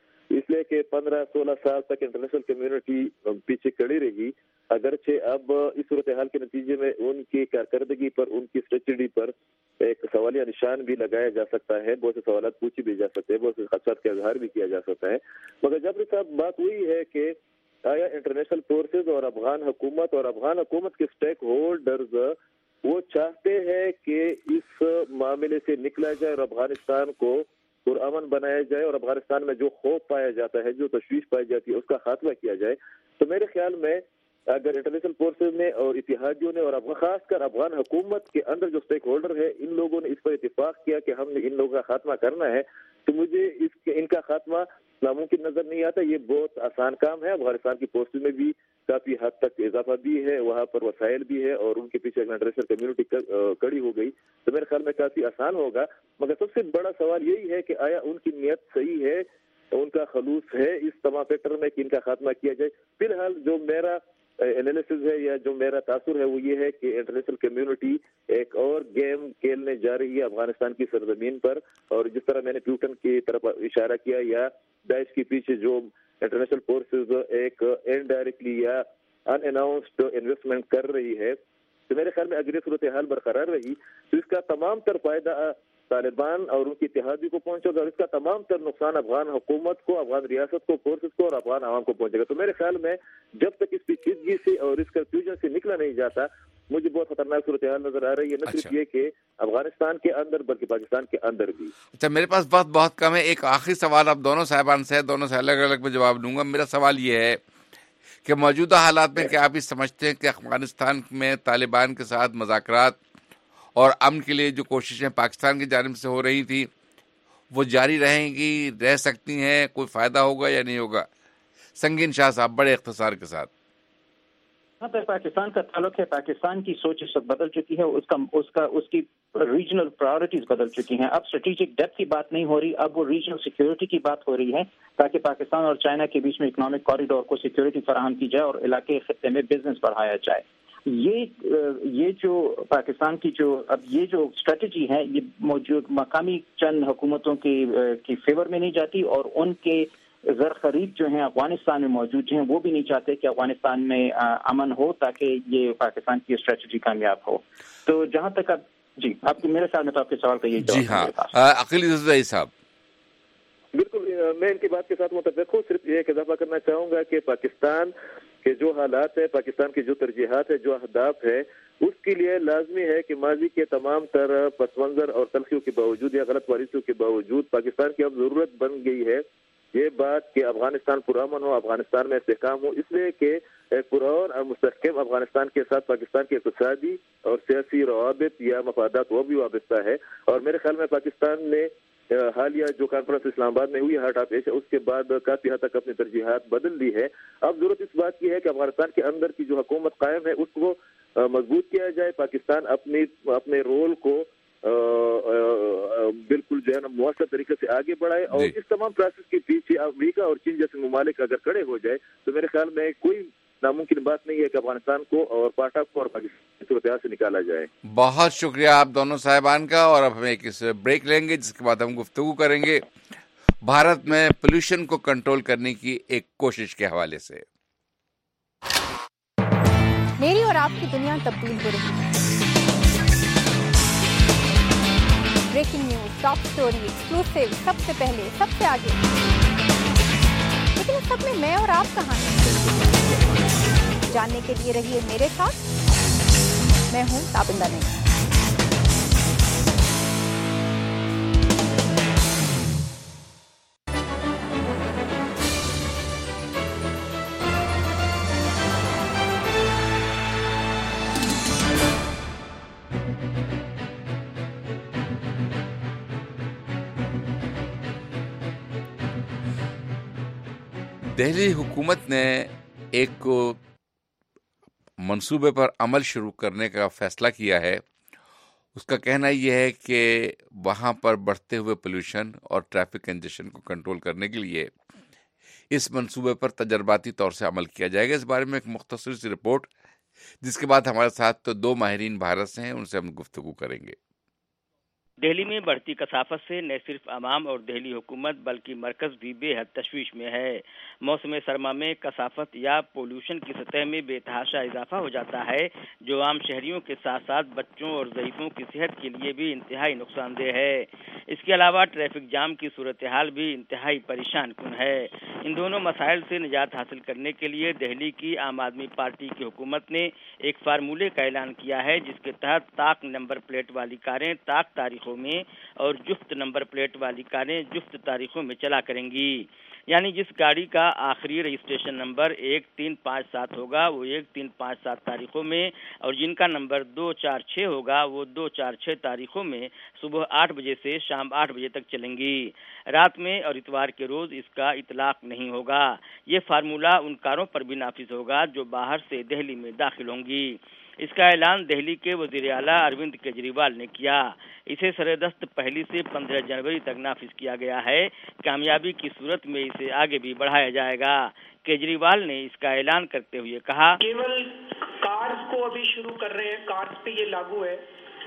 اس لیے کہ پندرہ سولہ سال تک انٹرنیشنل کمیونٹی پیچھے کھڑی رہی. اگرچہ اب اس صورتحال کے نتیجے میں ان کی کارکردگی پر, ان کی اسٹریٹجی پر ایک سوالیہ نشان بھی لگایا جا سکتا ہے, بہت سے سوالات پوچھے بھی جا سکتے ہیں, بہت سے خدشات کا اظہار بھی کیا جا سکتا ہے. مگر جب صاحب بات وہی ہے کہ آیا انٹرنیشنل فورسز اور افغان حکومت اور افغان حکومت کے اسٹیک ہولڈرز وہ چاہتے ہیں کہ اس معاملے سے نکلا جائے اور افغانستان کو پرامن بنایا جائے اور افغانستان میں جو خوف پایا جاتا ہے, جو تشویش پائی جاتی ہے, اس کا خاتمہ کیا جائے. تو میرے خیال میں اگر انٹرنیشنل فورسز نے اور اتحادیوں نے اور خاص کر افغان حکومت کے اندر جو اسٹیک ہولڈر ہے, ان لوگوں نے اس پر اتفاق کیا کہ ہم نے ان لوگوں کا خاتمہ کرنا ہے, تو مجھے اس کے ان کا خاتمہ ناممکن نظر نہیں آتا. یہ بہت آسان کام ہے. افغانستان کی فورسز میں بھی کافی حد تک اضافہ بھی ہے, وہاں پر وسائل بھی ہے, اور ان کے پیچھے انٹرنیشنل کمیونٹی کڑی ہو گئی, تو میرے خیال میں کافی آسان ہوگا. مگر سب سے بڑا سوال یہی ہے کہ آیا ان کی نیت صحیح ہے, ان کا خلوص ہے اس تمام فیکٹر میں کہ ان کا خاتمہ کیا جائے. فی الحال جو میرا انالیسز ہے یا جو میرا تاثر ہے وہ یہ ہے کہ انٹرنیشنل کمیونٹی ایک اور گیم کھیلنے جا رہی ہے افغانستان کی سرزمین پر, اور جس طرح میں نے پیوٹن کی طرف اشارہ کیا یا داعش کے پیچھے جو انٹرنیشنل فورسز ایک انڈائریکٹلی یا ان اناؤنسڈ انویسٹمنٹ کر رہی ہے, تو میرے خیال میں اگر یہ صورتحال برقرار رہی تو اس کا تمام تر فائدہ طالبان اور ان کی اتحادی کو پہنچے گا, اور اس کا تمام تر نقصان افغان حکومت کو, افغان ریاست کو, فورسز کو اور افغان عوام کو پہنچے گا. تو میرے خیال میں جب تک اس پیچیدگی سے اور اس کنفیوژن سے نکلا نہیں جاتا, مجھے بہت خطرناک صورتحال نظر آ رہی ہے, نہ صرف یہ کہ افغانستان کے اندر بلکہ پاکستان کے اندر بھی. اچھا, میرے پاس وقت بہت کم ہے, ایک آخری سوال آپ دونوں صاحبان سے, دونوں سے الگ الگ میں جواب دوں گا. میرا سوال یہ ہے کہ موجودہ حالات میں کیا آپ یہ سمجھتے ہیں کہ افغانستان میں طالبان کے ساتھ مذاکرات اور امن کے لیے جو کوششیں پاکستان کی جانب سے ہو رہی تھی وہ جاری رہیں گی, رہ سکتی ہیں, کوئی فائدہ ہوگا یا نہیں ہوگا؟ سنگین شاہ صاحب بڑے اختصار کے ساتھ. ہاں, پاکستان کا تعلق ہے, پاکستان کی سوچ اس وقت بدل چکی ہے, اس کا اس کا اس کی ریجنل پرائورٹیز بدل چکی ہیں. اب اسٹریٹجک ڈیپتھ کی بات نہیں ہو رہی, اب وہ ریجنل سیکیورٹی کی بات ہو رہی ہے, تاکہ پاکستان اور چائنا کے بیچ میں اکنامک کوریڈور کو سیکیورٹی فراہم کی جائے اور علاقے خطے میں بزنس بڑھایا جائے. یہ یہ جو پاکستان کی جو اب یہ جو اسٹریٹجی ہے یہ موجود مقامی چند حکومتوں کی کی فیور میں نہیں جاتی, اور ان کے زر خرید جو ہیں افغانستان میں موجود ہیں وہ بھی نہیں چاہتے کہ افغانستان میں امن ہو تاکہ یہ پاکستان کی اسٹریٹجی کامیاب ہو. تو جہاں تک اب جی آپ میرے ساتھ میں تو آپ کے سوال کا یہ جی ہاں عقیل عزیز صاحب. بالکل, میں ان کی بات کے ساتھ متفق ہوں. صرف یہ اضافہ کرنا چاہوں گا کہ پاکستان کے جو حالات ہے, پاکستان کی جو ترجیحات ہے, جو اہداف ہے, اس کے لیے لازمی ہے کہ ماضی کے تمام تر پس منظر اور تلخیوں کے باوجود یا غلط پالیسیوں کے باوجود پاکستان کی اب ضرورت بن گئی ہے یہ بات کہ افغانستان پرامن ہو, افغانستان میں استحکام ہو, اس لیے کہ پرامن اور مستحکم افغانستان کے ساتھ پاکستان کے اقتصادی اور سیاسی روابط یا مفادات وہ بھی وابستہ ہے. اور میرے خیال میں پاکستان نے حالیہ جو کانفرنس اسلام آباد میں ہوئی ہارٹ آف ایشیا, اس کے بعد کافی حد تک اپنی ترجیحات بدل لی ہے. اب ضرورت اس بات کی ہے کہ افغانستان کے اندر کی جو حکومت قائم ہے اس کو مضبوط کیا جائے, پاکستان اپنی اپنے رول کو بالکل جو ہے نا مؤثر طریقے سے آگے بڑھائے, اور اس تمام پروسیس کے پیچھے امریکہ اور چین جیسے ممالک اگر کھڑے ہو جائے تو میرے خیال میں کوئی ناممکن بات نہیں ہے کہ افغانستان کو اور پاٹا کو اور پاکستان کی صورتحال سے نکالا جائے. بہت شکریہ آپ دونوں صاحبان کا, اور اب ہم ایک بریک لیں گے جس کے بعد ہم گفتگو کریں گے بھارت میں پولوشن کو کنٹرول کرنے کی ایک کوشش کے حوالے سے. میری اور آپ کی دنیا تبدیل ہو رہی ہے. Breaking news, top story, exclusive, سب سے پہلے, سب سے آگے. لیکن اس سب میں میں اور آپ کہاں ہیں؟ جاننے کے لیے رہیے میرے ساتھ. میں ہوں تابندہ نہیں. دہلی حکومت نے ایک منصوبے پر عمل شروع کرنے کا فیصلہ کیا ہے. اس کا کہنا یہ ہے کہ وہاں پر بڑھتے ہوئے پولوشن اور ٹریفک کنجیشن کو کنٹرول کرنے کے لیے اس منصوبے پر تجرباتی طور سے عمل کیا جائے گا. اس بارے میں ایک مختصر سی رپورٹ جس کے بعد ہمارے ساتھ تو دو ماہرین بھارت سے ہیں، ان سے ہم گفتگو کریں گے۔ دہلی میں بڑھتی کثافت سے نہ صرف عوام اور دہلی حکومت بلکہ مرکز بھی بے حد تشویش میں ہے۔ موسم سرما میں کثافت یا پولوشن کی سطح میں بے تحاشا اضافہ ہو جاتا ہے، جو عام شہریوں کے ساتھ ساتھ بچوں اور ضعیفوں کی صحت کے لیے بھی انتہائی نقصان دہ ہے۔ اس کے علاوہ ٹریفک جام کی صورتحال بھی انتہائی پریشان کن ہے۔ ان دونوں مسائل سے نجات حاصل کرنے کے لیے دہلی کی عام آدمی پارٹی کی حکومت نے ایک فارمولے کا اعلان کیا ہے، جس کے تحت طاق نمبر پلیٹ والی کاریں طاق تاریخوں میں اور جفت نمبر پلیٹ والی کاریں جفت تاریخوں میں چلا کریں گی۔ یعنی جس گاڑی کا آخری رجسٹریشن نمبر ایک تین پانچ سات ہوگا وہ ایک تین پانچ سات تاریخوں میں، اور جن کا نمبر دو چار چھ ہوگا وہ دو چار چھ تاریخوں میں صبح آٹھ بجے سے شام آٹھ بجے تک چلیں گی۔ رات میں اور اتوار کے روز اس کا اطلاق نہیں ہوگا۔ یہ فارمولہ ان کاروں پر بھی نافذ ہوگا جو باہر سے دہلی میں داخل ہوں گی۔ اس کا اعلان دہلی کے وزیر اعلیٰ اروند کیجریوال نے کیا۔ اسے سردست پہلی سے پندرہ جنوری تک نافذ کیا گیا ہے۔ کامیابی کی صورت میں اسے آگے بھی بڑھایا جائے گا۔ کیجریوال نے اس کا اعلان کرتے ہوئے کہا، کیول کارز کو ابھی شروع کر رہے ہیں، کارز پہ یہ لاگو ہے۔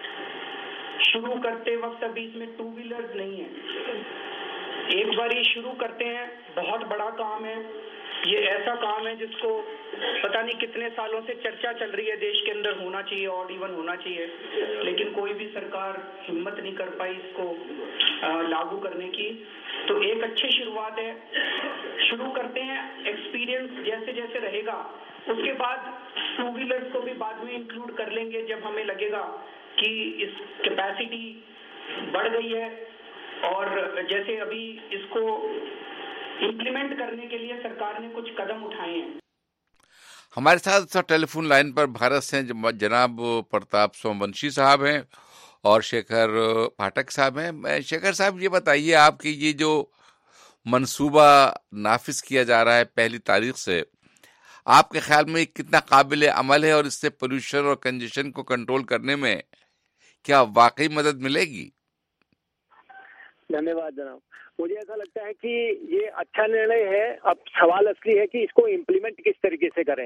شروع کرتے وقت ابھی اس میں ٹو ویلرز نہیں ہیں۔ ایک بار یہ شروع کرتے ہیں، بہت بڑا کام ہے۔ یہ ایسا کام ہے جس کو پتہ نہیں کتنے سالوں سے چرچا چل رہی ہے دیش کے اندر ہونا چاہیے، اور ایون ہونا چاہیے، لیکن کوئی بھی سرکار ہمت نہیں کر پائی اس کو لاگو کرنے کی۔ تو ایک اچھی شروعات ہے، شروع کرتے ہیں۔ ایکسپیرینس جیسے جیسے رہے گا اس کے بعد ٹو ویلرز کو بھی بعد میں انکلوڈ کر لیں گے جب ہمیں لگے گا کہ اس کیپیسٹی بڑھ گئی ہے، اور جیسے ابھی اس کو امپلیمنٹ کرنے کے لیے سرکار نے کچھ قدم اٹھائے ہیں۔ ہمارے ساتھ ٹیلی فون لائن پر بھارت سے جناب پرتاپ سومونشی صاحب ہیں اور شیکھر پاٹھک صاحب ہیں۔ شیکھر صاحب، یہ بتائیے آپ کی یہ جو منصوبہ نافذ کیا جا رہا ہے پہلی تاریخ سے، آپ کے خیال میں کتنا قابل عمل ہے، اور اس سے پولوشن اور کنجیشن کو کنٹرول کرنے میں کیا واقعی مدد ملے گی؟ دھنیہ واد جناب۔ مجھے ایسا لگتا ہے کہ یہ اچھا نرنے ہے۔ اب سوال اصلی ہے کہ اس کو امپلیمنٹ کس طریقے سے کریں۔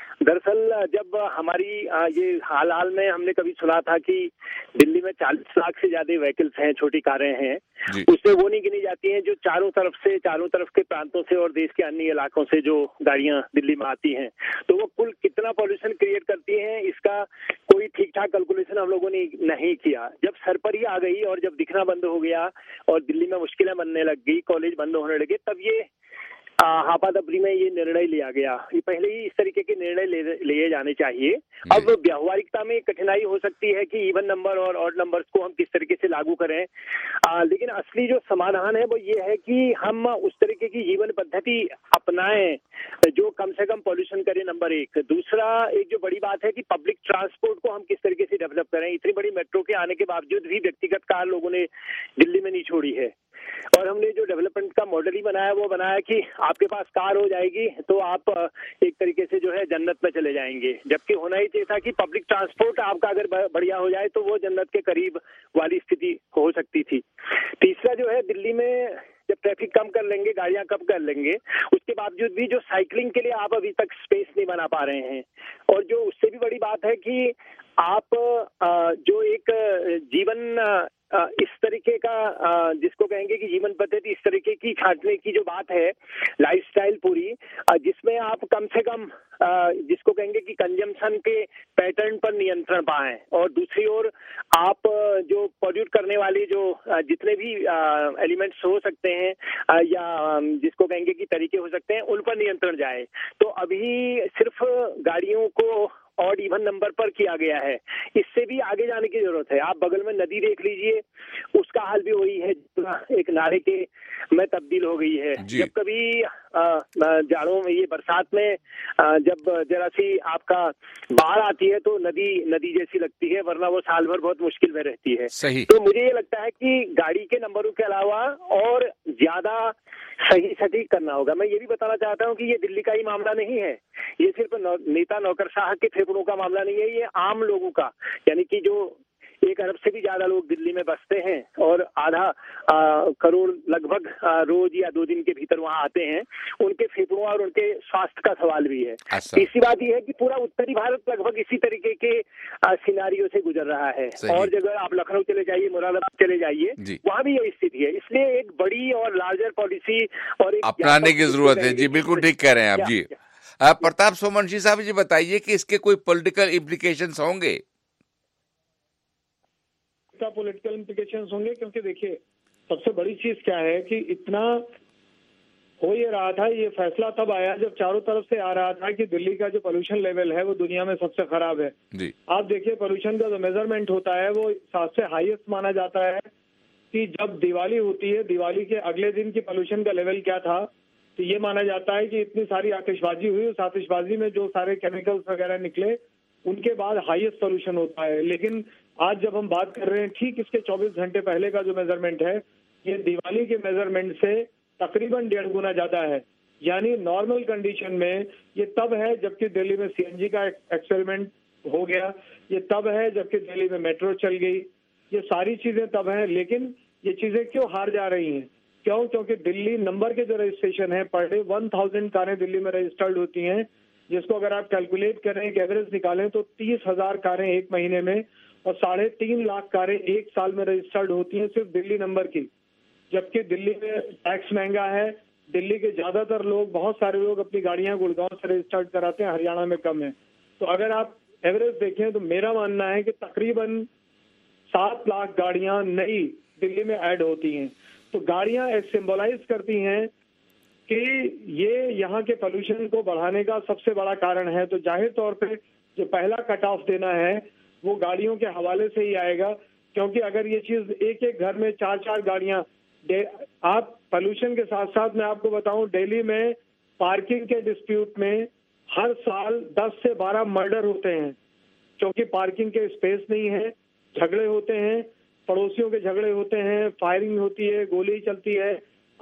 دراصل جب ہماری یہ حال حال میں ہم نے کبھی سنا تھا کہ دلی میں چالیس لاکھ سے زیادہ وہیکلس ہیں، چھوٹی کاریں ہیں، اس میں وہ نہیں گنی جاتی ہیں جو چاروں طرف سے چاروں طرف کے پرانتوں سے اور دیش کے انیہ علاقوں سے جو گاڑیاں دلی میں آتی ہیں، تو وہ کل کتنا پولوشن کریٹ کرتی ہیں اس کا کوئی ٹھیک ٹھاک کیلکولیشن ہم لوگوں نے نہیں کیا۔ جب سر پر ہی آ گئی اور جب دکھنا بند ہو گیا اور دلی میں مشکلیں بننے لگ گئی، کالج بند ہونے لگے، تب یہ ہاپا دبری میں یہ نرنے لیا گیا۔ یہ پہلے ہی اس طریقے کے نرنے لیے جانے چاہیے۔ اب ویوہارکتا میں کٹھنائی ہو سکتی ہے کہ ایون نمبر اور آڈ نمبرز کو ہم کس طریقے سے لاگو کریں، آ, لیکن اصلی جو سمادھان ہے وہ یہ ہے کہ ہم اس طریقے کی جیون پدھتی اپنائیں جو کم سے کم پولوشن کرے، نمبر ایک۔ دوسرا ایک جو بڑی بات ہے کہ پبلک ٹرانسپورٹ کو ہم کس طریقے سے ڈیولپ کریں۔ اتنی بڑی میٹرو کے آنے کے باوجود بھی ویکتیگت کار لوگوں نے دلی میں نہیں چھوڑی ہے، اور ہم نے جو ڈیولپمنٹ کا ماڈل ہی بنایا وہ بنایا کہ آپ کے پاس کار ہو جائے گی تو آپ ایک طریقے سے جو ہے جنت میں چلے جائیں گے، جبکہ ہونا ہی چاہیے تھا کہ پبلک ٹرانسپورٹ آپ کا اگر بڑھیا ہو جائے تو وہ جنت کے قریب والی استھتی ہو سکتی تھی۔ تیسرا جو ہے، دلی میں جب ٹریفک کم کر لیں گے، گاڑیاں کم کر لیں گے، اس کے باوجود بھی جو سائیکلنگ کے لیے آپ ابھی تک اسپیس نہیں بنا پا رہے ہیں، اور جو اس سے بھی بڑی بات ہے کہ آپ جو ایک جیون اس طریقے کا جس کو کہیں گے کہ جیون پدھتی اس طریقے کی چھانٹنے کی جو بات ہے، لائف سٹائل پوری، جس میں آپ کم سے کم جس کو کہیں گے کہ کنزمپشن کے پیٹرن پر نینترن پائیں، اور دوسری اور آپ جو پولیوٹ کرنے والی جو جتنے بھی ایلیمنٹس ہو سکتے ہیں یا جس کو کہیں گے کہ طریقے ہو سکتے ہیں ان پر نینترن جائے۔ تو ابھی صرف گاڑیوں کو اور ایون نمبر پر کیا گیا ہے، اس سے بھی آگے جانے کی ضرورت ہے۔ آپ بغل میں ندی دیکھ لیجئے، اس کا حال بھی وہی ہے، ایک نالے کے میں تبدیل ہو گئی ہے۔ جی۔ جب کبھی جاڑوں میں، یہ برسات میں جب ذرا سی آپ کا باڑھ آتی ہے تو ندی ندی جیسی لگتی ہے، ورنہ وہ سال بھر بہت مشکل میں رہتی ہے۔ صحیح۔ تو مجھے یہ لگتا ہے کہ گاڑی کے نمبروں کے علاوہ اور زیادہ صحیح سٹیک کرنا ہوگا۔ میں یہ بھی بتانا چاہتا ہوں کہ یہ دلی کا ہی معاملہ نہیں ہے، یہ صرف نیتا نوکر شاہ کے پھیپڑوں کا معاملہ نہیں ہے، یہ عام لوگوں کا، یعنی کہ جو ایک ارب سے بھی زیادہ لوگ دلی میں بستے ہیں اور آدھا کروڑ لگ بھگ روز یا دو دن کے بھیتر وہاں آتے ہیں. ان کے پھیپھڑوں اور ان کے سواستھ کا سوال بھی ہے. تیسری بات یہ ہے کہ پورا اتری بھارت لگ بھگ اسی طریقے کے سیناریو سے گزر رہا ہے. اور جگہ آپ لکھنؤ چلے جائیے, مراد آباد چلے جائیے, وہاں بھی یہ استھتی ہے. اس لیے ایک بڑی اور لارجر پالیسی اور اپنانے کی ضرورت ہے. جی بالکل ٹھیک کہہ رہے ہیں آپ. جی پرتاپ سومنشی صاحب جی بتائیے کہ اس کے کوئی پولیٹیکل امپلیکیشنز ہوں گے؟ پولیٹیکل امپلیکیشنز ہوں گے کیونکہ دیکھیے سب سے بڑی چیز کیا ہے کہ اتنا ہو یہ رہا تھا, یہ فیصلہ تب آیا جب چاروں طرف سے آ رہا تھا کہ دلی کا جو پولوشن لیول ہے وہ دنیا میں سب سے خراب ہے. آپ دیکھیے پولوشن کا جو میجرمنٹ ہوتا ہے وہ سب سے ہائیسٹ مانا جاتا ہے کہ جب دیوالی ہوتی ہے, دیوالی کے اگلے دن کی پولوشن کا لیول کیا تھا, تو یہ مانا جاتا ہے کہ اتنی ساری آتش بازی ہوئی, اس آتش بازی میں جو سارے کیمیکلز وغیرہ نکلے ان کے بعد ہائیسٹ پولوشن ہوتا ہے. لیکن آج جب ہم بات کر رہے ہیں ٹھیک اس کے چوبیس گھنٹے پہلے کا جو میجرمنٹ ہے یہ دیوالی کے میجرمنٹ سے تقریباً ڈیڑھ گنا زیادہ ہے. یعنی نارمل کنڈیشن میں یہ تب ہے جبکہ دہلی میں سی این جی کا ایکسپیریمنٹ ہو گیا, یہ تب ہے جبکہ دہلی میں میٹرو چل گئی, یہ ساری چیزیں تب ہیں. لیکن یہ چیزیں کیوں ہار جا رہی ہیں؟ کیوں؟ کیونکہ دلی نمبر کے جو رجسٹریشن ہے پر ڈے ون تھاؤزینڈ کاریں دلی میں رجسٹرڈ ہوتی ہیں, جس کو اگر آپ کیلکولیٹ کریں ایک ایوریج نکالیں تو تیس ہزار کاریں ایک مہینے میں اور ساڑھے تین لاکھ کاریں ایک سال میں رجسٹرڈ ہوتی ہیں صرف دلی نمبر کی. جبکہ دلی میں ٹیکس مہنگا ہے, دلی کے زیادہ تر لوگ, بہت سارے لوگ اپنی گاڑیاں گڑگاؤں سے رجسٹرڈ کراتے ہیں, ہریانہ میں کم ہے. تو اگر آپ ایوریج دیکھیں تو میرا ماننا ہے کہ تقریباً سات لاکھ گاڑیاں نئی دلی میں ایڈ ہوتی ہیں. تو گاڑیاں ایک سمبولائز کرتی ہیں کہ یہ یہاں کے پولوشن کو بڑھانے کا سب سے بڑا کارن ہے. تو ظاہر طور پہ جو پہلا کٹ آف دینا ہے وہ گاڑیوں کے حوالے سے ہی آئے گا, کیونکہ اگر یہ چیز ایک ایک گھر میں چار چار گاڑیاں, آپ پولوشن کے ساتھ ساتھ میں آپ کو بتاؤں دہلی میں پارکنگ کے ڈسپیوٹ میں ہر سال دس سے بارہ مرڈر ہوتے ہیں کیونکہ پارکنگ کے اسپیس نہیں ہے, جھگڑے ہوتے ہیں, پڑوسیوں کے جھگڑے ہوتے ہیں, فائرنگ ہوتی ہے, گولی چلتی ہے,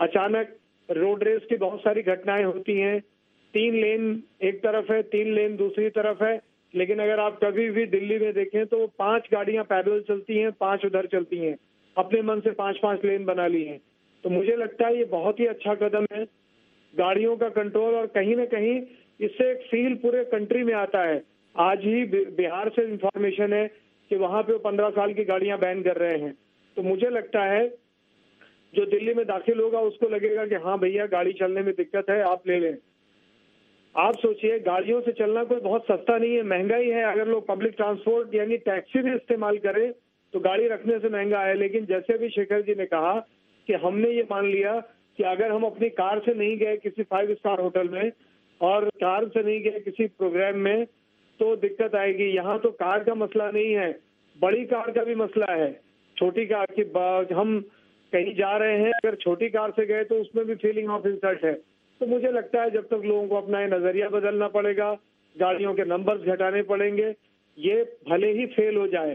اچانک روڈ ریس کی بہت ساری گھٹنائیں ہوتی ہیں. تین لین ایک طرف ہے, تین لین دوسری طرف ہے, لیکن اگر آپ کبھی بھی دلی میں دیکھیں تو پانچ گاڑیاں پیدل چلتی ہیں, پانچ ادھر چلتی ہیں, اپنے من سے پانچ پانچ لین بنا لی ہیں. تو مجھے لگتا ہے یہ بہت ہی اچھا قدم ہے گاڑیوں کا کنٹرول, اور کہیں نہ کہیں اس سے ایک فیل پورے کنٹری میں آتا ہے. آج ہی بہار سے انفارمیشن ہے کہ وہاں پہ پندرہ سال کی گاڑیاں بین کر رہے ہیں. تو مجھے لگتا ہے جو دلی میں داخل ہوگا اس کو لگے گا کہ ہاں بھیا گاڑی چلنے میں دقت ہے, آپ لے لیں. آپ سوچئے گاڑیوں سے چلنا کوئی بہت سستا نہیں ہے, مہنگا ہی ہے. اگر لوگ پبلک ٹرانسپورٹ یعنی ٹیکسی بھی استعمال کریں تو گاڑی رکھنے سے مہنگا ہے. لیکن جیسے بھی شیکھر جی نے کہا کہ ہم نے یہ مان لیا کہ اگر ہم اپنی کار سے نہیں گئے کسی فائیو اسٹار ہوٹل میں اور کار سے نہیں گئے کسی پروگرام میں تو دقت آئے گی. یہاں تو کار کا مسئلہ نہیں ہے, بڑی کار کا بھی مسئلہ ہے. چھوٹی کار کی ہم کہیں جا رہے ہیں, اگر چھوٹی کار سے گئے تو اس میں بھی فیلنگ آف انسلٹ ہے. تو مجھے لگتا ہے جب تک لوگوں کو اپنا یہ نظریہ بدلنا پڑے گا, گاڑیوں کے نمبرز گھٹانے پڑیں گے, یہ بھلے ہی فیل ہو جائے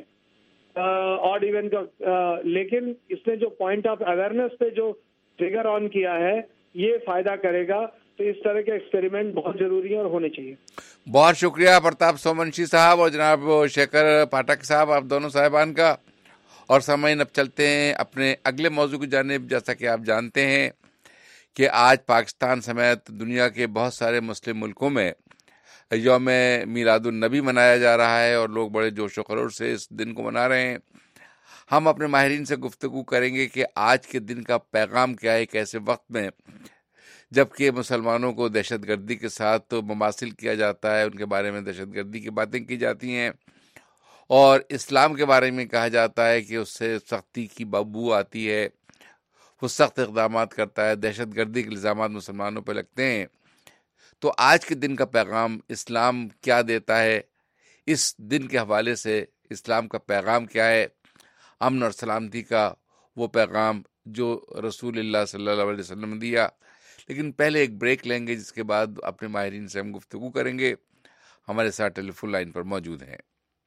آڈ ایون کا, لیکن اس نے جو پوائنٹ آف اویئرنیس پہ جو ٹریگر آن کیا ہے یہ فائدہ کرے گا. تو اس طرح کے ایکسپیریمنٹ بہت ضروری ہے اور ہونے چاہیے. بہت شکریہ پرتاپ سومنشی صاحب اور جناب شیکھر پاٹھک صاحب, آپ دونوں صاحبان کا. اور سامعین اب چلتے ہیں اپنے اگلے موضوع کی جانب. جیسا کہ آپ جانتے ہیں کہ آج پاکستان سمیت دنیا کے بہت سارے مسلم ملکوں میں یوم میلاد النبی منایا جا رہا ہے اور لوگ بڑے جوش و خروش سے اس دن کو منا رہے ہیں. ہم اپنے ماہرین سے گفتگو کریں گے کہ آج کے دن کا پیغام کیا ہے, ایک ایسے وقت میں جبکہ مسلمانوں کو دہشت گردی کے ساتھ تو مماثل کیا جاتا ہے, ان کے بارے میں دہشت گردی کی باتیں کی جاتی ہیں اور اسلام کے بارے میں کہا جاتا ہے کہ اس سے سختی کی بدبو آتی ہے, وہ سخت اقدامات کرتا ہے, دہشت گردی کے الزامات مسلمانوں پہ لگتے ہیں. تو آج کے دن کا پیغام اسلام کیا دیتا ہے, اس دن کے حوالے سے اسلام کا پیغام کیا ہے, امن اور سلامتی کا وہ پیغام جو رسول اللہ صلی اللہ علیہ وسلم نے دیا. لیکن پہلے ایک بریک لیں گے, جس کے بعد اپنے ماہرین سے ہم گفتگو کریں گے. ہمارے ساتھ ٹیلی فون لائن پر موجود ہیں.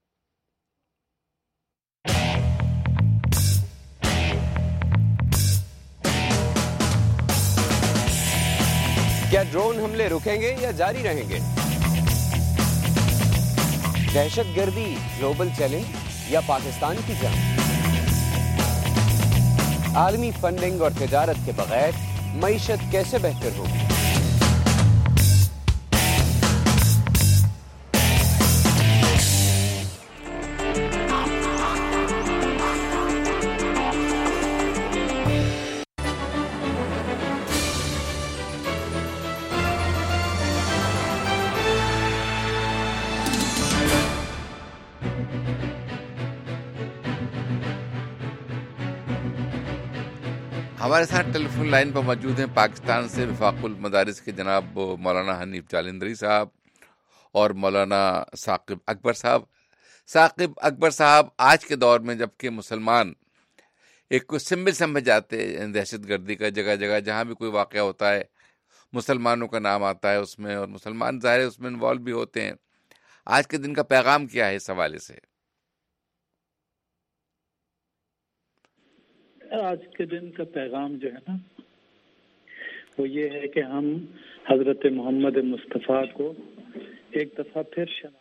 کیا ڈرون حملے رکیں گے یا جاری رہیں گے؟ دہشت گردی گلوبل چیلنج یا پاکستان کی جنگ؟ عالمی فنڈنگ اور تجارت کے بغیر معیشت کیسے بہتر ہوگی؟ ہمارے ساتھ ٹیلی فون لائن پر موجود ہیں پاکستان سے وفاق المدارس کے جناب مولانا حنیف جالندری صاحب اور مولانا ثاقب اکبر صاحب. ثاقب اکبر صاحب، آج کے دور میں جب کہ مسلمان ایک کوئی سمبل سمجھ جاتے ہیں دہشت گردی کا، جگہ جگہ جہاں بھی کوئی واقعہ ہوتا ہے مسلمانوں کا نام آتا ہے اس میں، اور مسلمان ظاہر اس میں انوالو بھی ہوتے ہیں، آج کے دن کا پیغام کیا ہے اس حوالے سے؟ آج کے دن کا پیغام جو ہے نا وہ یہ ہے کہ ہم حضرت محمد مصطفیٰ کو ایک دفعہ پھر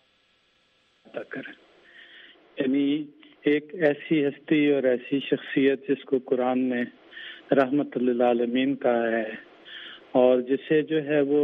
شناخت عطا کریں. یعنی ایک ایسی ہستی اور ایسی شخصیت جس کو قرآن نے رحمت للعالمین کہا ہے، اور جسے جو ہے وہ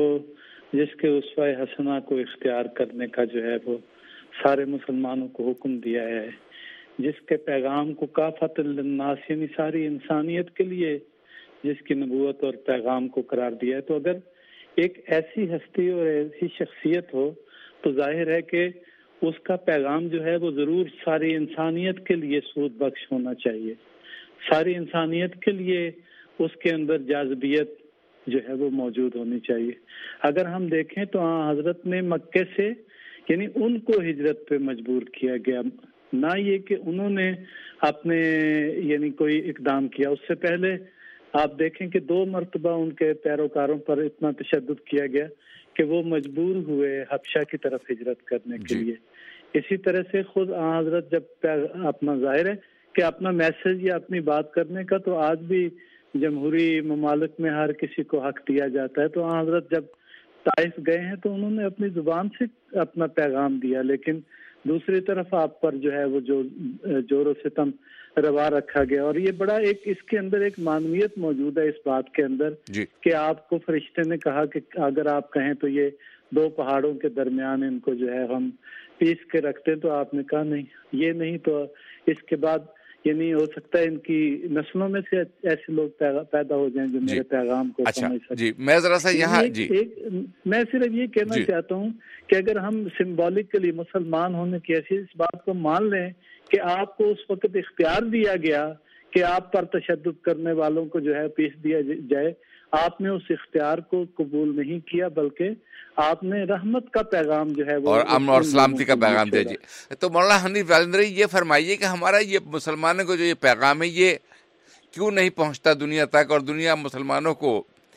جس کے اسوہ حسنہ کو اختیار کرنے کا جو ہے وہ سارے مسلمانوں کو حکم دیا ہے، جس کے پیغام کو کافۃ للناس یعنی ساری انسانیت کے لیے جس کی نبوت اور پیغام کو قرار دیا ہے. تو اگر ایک ایسی ہستی اور ایسی شخصیت ہو تو ظاہر ہے کہ اس کا پیغام جو ہے وہ ضرور ساری انسانیت کے لیے سود بخش ہونا چاہیے، ساری انسانیت کے لیے اس کے اندر جاذبیت جو ہے وہ موجود ہونی چاہیے. اگر ہم دیکھیں تو ہاں حضرت نے مکے سے یعنی ان کو ہجرت پہ مجبور کیا گیا، نہ یہ کہ انہوں نے اپنے یعنی کوئی اقدام کیا. اس سے پہلے آپ دیکھیں کہ دو مرتبہ ان کے پیروکاروں پر اتنا تشدد کیا گیا کہ وہ مجبور ہوئے حبشہ کی طرف ہجرت کرنے کے لیے. اسی طرح سے خود حضرت جب اپنا ظاہر ہے کہ اپنا میسج یا اپنی بات کرنے کا تو آج بھی جمہوری ممالک میں ہر کسی کو حق دیا جاتا ہے، تو حضرت جب طائف گئے ہیں تو انہوں نے اپنی زبان سے اپنا پیغام دیا، لیکن دوسری طرف آپ پر جو ہے وہ جو جور و ستم روا رکھا گیا. اور یہ بڑا ایک اس کے اندر ایک معنویت موجود ہے اس بات کے اندر جی. کہ آپ کو فرشتے نے کہا کہ اگر آپ کہیں تو یہ دو پہاڑوں کے درمیان ان کو جو ہے ہم پیس کے رکھتے، تو آپ نے کہا نہیں، یہ نہیں. تو اس کے بعد یعنی ہو سکتا ہے ان کی نسلوں میں سے ایسے لوگ پیدا ہو جائیں جو جی. میرے پیغام کو اچھا. سمجھ سکیں. جی میں ذرا سا یہاں جی میں صرف یہ کہنا جی. چاہتا ہوں کہ اگر ہم سمبولکلی مسلمان ہونے کی ایسی اس بات کو مان لیں کہ آپ کو اس وقت اختیار دیا گیا کہ آپ پر تشدد کرنے والوں کو جو ہے پیس دیا جائے، آپ نے اس اختیار کو قبول نہیں کیا بلکہ آپ نے رحمت کا پیغام جو ہے وہ اور امن اور سلامتی کا پیغام دیا. جی تو مولانا حنیف جالندری یہ فرمائیے کہ ہمارا یہ مسلمانوں کو جو یہ پیغام ہے یہ کیوں نہیں پہنچتا دنیا تک، اور دنیا مسلمانوں کو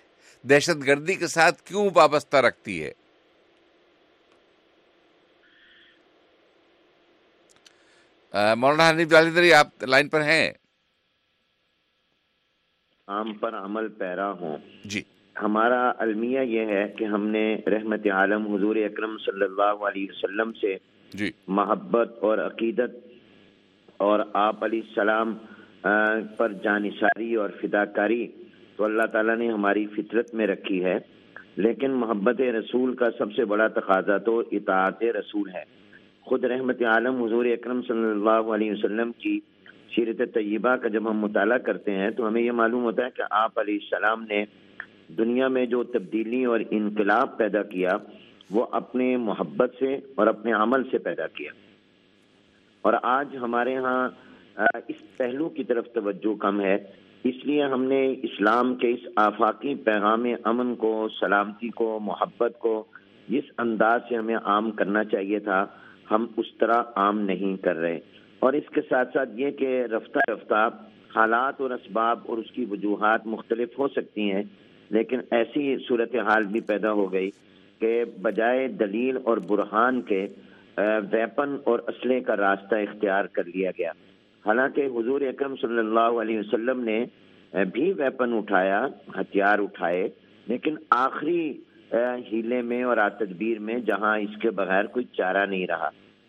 دہشت گردی کے ساتھ کیوں وابستہ رکھتی ہے؟ مولانا حنیف جالندری آپ لائن پر ہیں؟ عام پر عمل پیرا ہوں. جی ہمارا المیہ یہ ہے کہ ہم نے رحمت عالم حضور اکرم صلی اللہ علیہ وسلم سے جی محبت اور عقیدت اور آپ علیہ السلام پر جانثاری اور فداکاری تو اللہ تعالیٰ نے ہماری فطرت میں رکھی ہے، لیکن محبت رسول کا سب سے بڑا تقاضا تو اطاعت رسول ہے. خود رحمت عالم حضور اکرم صلی اللہ علیہ وسلم کی سیرت طیبہ کا جب ہم مطالعہ کرتے ہیں تو ہمیں یہ معلوم ہوتا ہے کہ آپ علیہ السلام نے دنیا میں جو تبدیلی اور انقلاب پیدا کیا وہ اپنے محبت سے اور اپنے عمل سے پیدا کیا. اور آج ہمارے ہاں اس پہلو کی طرف توجہ کم ہے، اس لیے ہم نے اسلام کے اس آفاقی پیغام امن کو، سلامتی کو، محبت کو جس انداز سے ہمیں عام کرنا چاہیے تھا ہم اس طرح عام نہیں کر رہے. اور اس کے ساتھ ساتھ یہ کہ رفتہ رفتہ حالات اور اسباب اور اس کی وجوہات مختلف ہو سکتی ہیں، لیکن ایسی صورتحال بھی پیدا ہو گئی کہ بجائے دلیل اور برہان کے ویپن اور اسلحے کا راستہ اختیار کر لیا گیا. حالانکہ حضور اکرم صلی اللہ علیہ وسلم نے بھی ویپن اٹھایا، ہتھیار اٹھائے، لیکن آخری ہیلے میں اور تدبیر میں جہاں اس کے بغیر کوئی چارہ نہیں رہا.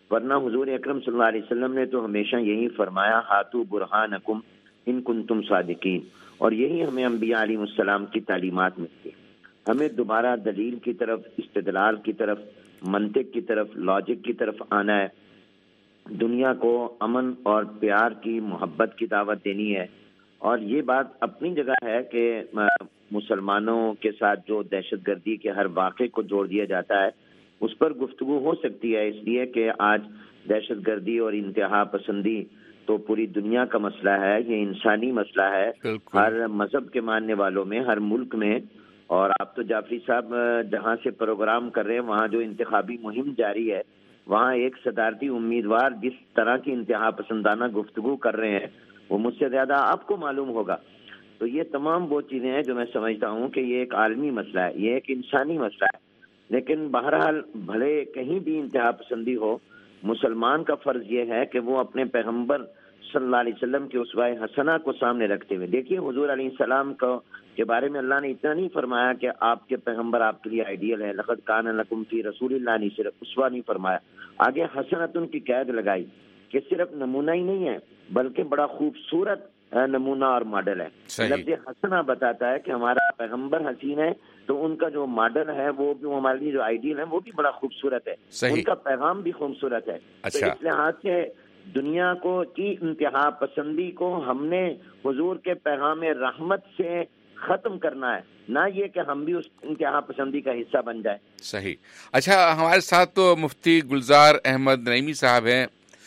ورنہ حضور اکرم صلی اللہ علیہ وسلم نے تو ہمیشہ یہی فرمایا ہاتو برہانکم ان کنتم صادقین، اور یہی ہمیں انبیاء علیہ السلام کی تعلیمات ملتی ہے. ہمیں دوبارہ دلیل کی طرف، استدلال کی طرف، منطق کی طرف، لاجک کی طرف آنا ہے. دنیا کو امن اور پیار کی، محبت کی دعوت دینی ہے. اور یہ بات اپنی جگہ ہے کہ مسلمانوں کے ساتھ جو دہشت گردی کے ہر واقعے کو جوڑ دیا جاتا ہے اس پر گفتگو ہو سکتی ہے، اس لیے کہ آج دہشت گردی اور انتہا پسندی تو پوری دنیا کا مسئلہ ہے، یہ انسانی مسئلہ ہے ہر مذہب کے ماننے والوں میں، ہر ملک میں. اور آپ تو جعفری صاحب جہاں سے پروگرام کر رہے ہیں وہاں جو انتخابی مہم جاری ہے وہاں ایک صدارتی امیدوار جس طرح کی انتہا پسندانہ گفتگو کر رہے ہیں وہ مجھ سے زیادہ آپ کو معلوم ہوگا. تو یہ تمام وہ چیزیں ہیں جو میں سمجھتا ہوں کہ یہ ایک عالمی مسئلہ ہے، یہ ایک انسانی مسئلہ ہے. لیکن بہرحال بھلے کہیں بھی انتہا پسندی ہو، مسلمان کا فرض یہ ہے کہ وہ اپنے پیغمبر صلی اللہ علیہ وسلم کے اسوہ حسنہ کو سامنے رکھتے ہوئے، دیکھیے حضور علیہ السلام کو کے بارے میں اللہ نے اتنا نہیں فرمایا کہ آپ کے پیغمبر آپ کے لیے آئیڈیل ہے، لقد کان لکم فی رسول اللہ، نہیں صرف اسوہ نہیں فرمایا، آگے حسنۃ کی قید لگائی کہ صرف نمونہ ہی نہیں ہے بلکہ بڑا خوبصورت نمونہ اور ماڈل ہے. لفظ حسنہ بتاتا ہے کہ ہمارا پیغمبر حسین ہے تو ان کا جو ماڈل ہے وہ بھی ہمارے لیے جو آئیڈیل ہے وہ بھی بڑا خوبصورت ہے، ان کا پیغام بھی خوبصورت ہے. تو اس لحاظ سے دنیا کو کی انتہا پسندی کو ہم نے حضور کے پیغام رحمت سے ختم کرنا ہے، نہ یہ کہ ہم بھی اس انتہا پسندی کا حصہ بن جائے. صحیح. اچھا، ہمارے ساتھ تو مفتی گلزار احمد نعیمی صاحب ہیں،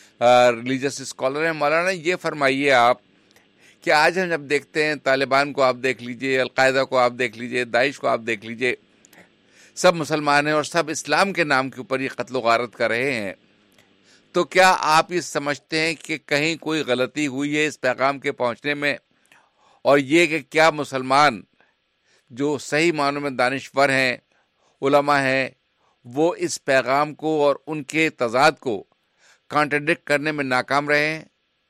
ریلیجس اسکالر ہیں. مولانا یہ فرمائیے آپ کہ آج ہم جب دیکھتے ہیں طالبان کو آپ دیکھ لیجئے، القاعدہ کو آپ دیکھ لیجئے، داعش کو آپ دیکھ لیجئے، سب مسلمان ہیں اور سب اسلام کے نام کے اوپر یہ قتل و غارت کر رہے ہیں، تو کیا آپ یہ سمجھتے ہیں کہ کہیں کوئی غلطی ہوئی ہے اس پیغام کے پہنچنے میں؟ اور یہ کہ کیا مسلمان جو صحیح معنوں میں دانشور ہیں، علماء ہیں، وہ اس پیغام کو اور ان کے تضاد کو کانٹرڈکٹ کرنے میں ناکام رہے ہیں؟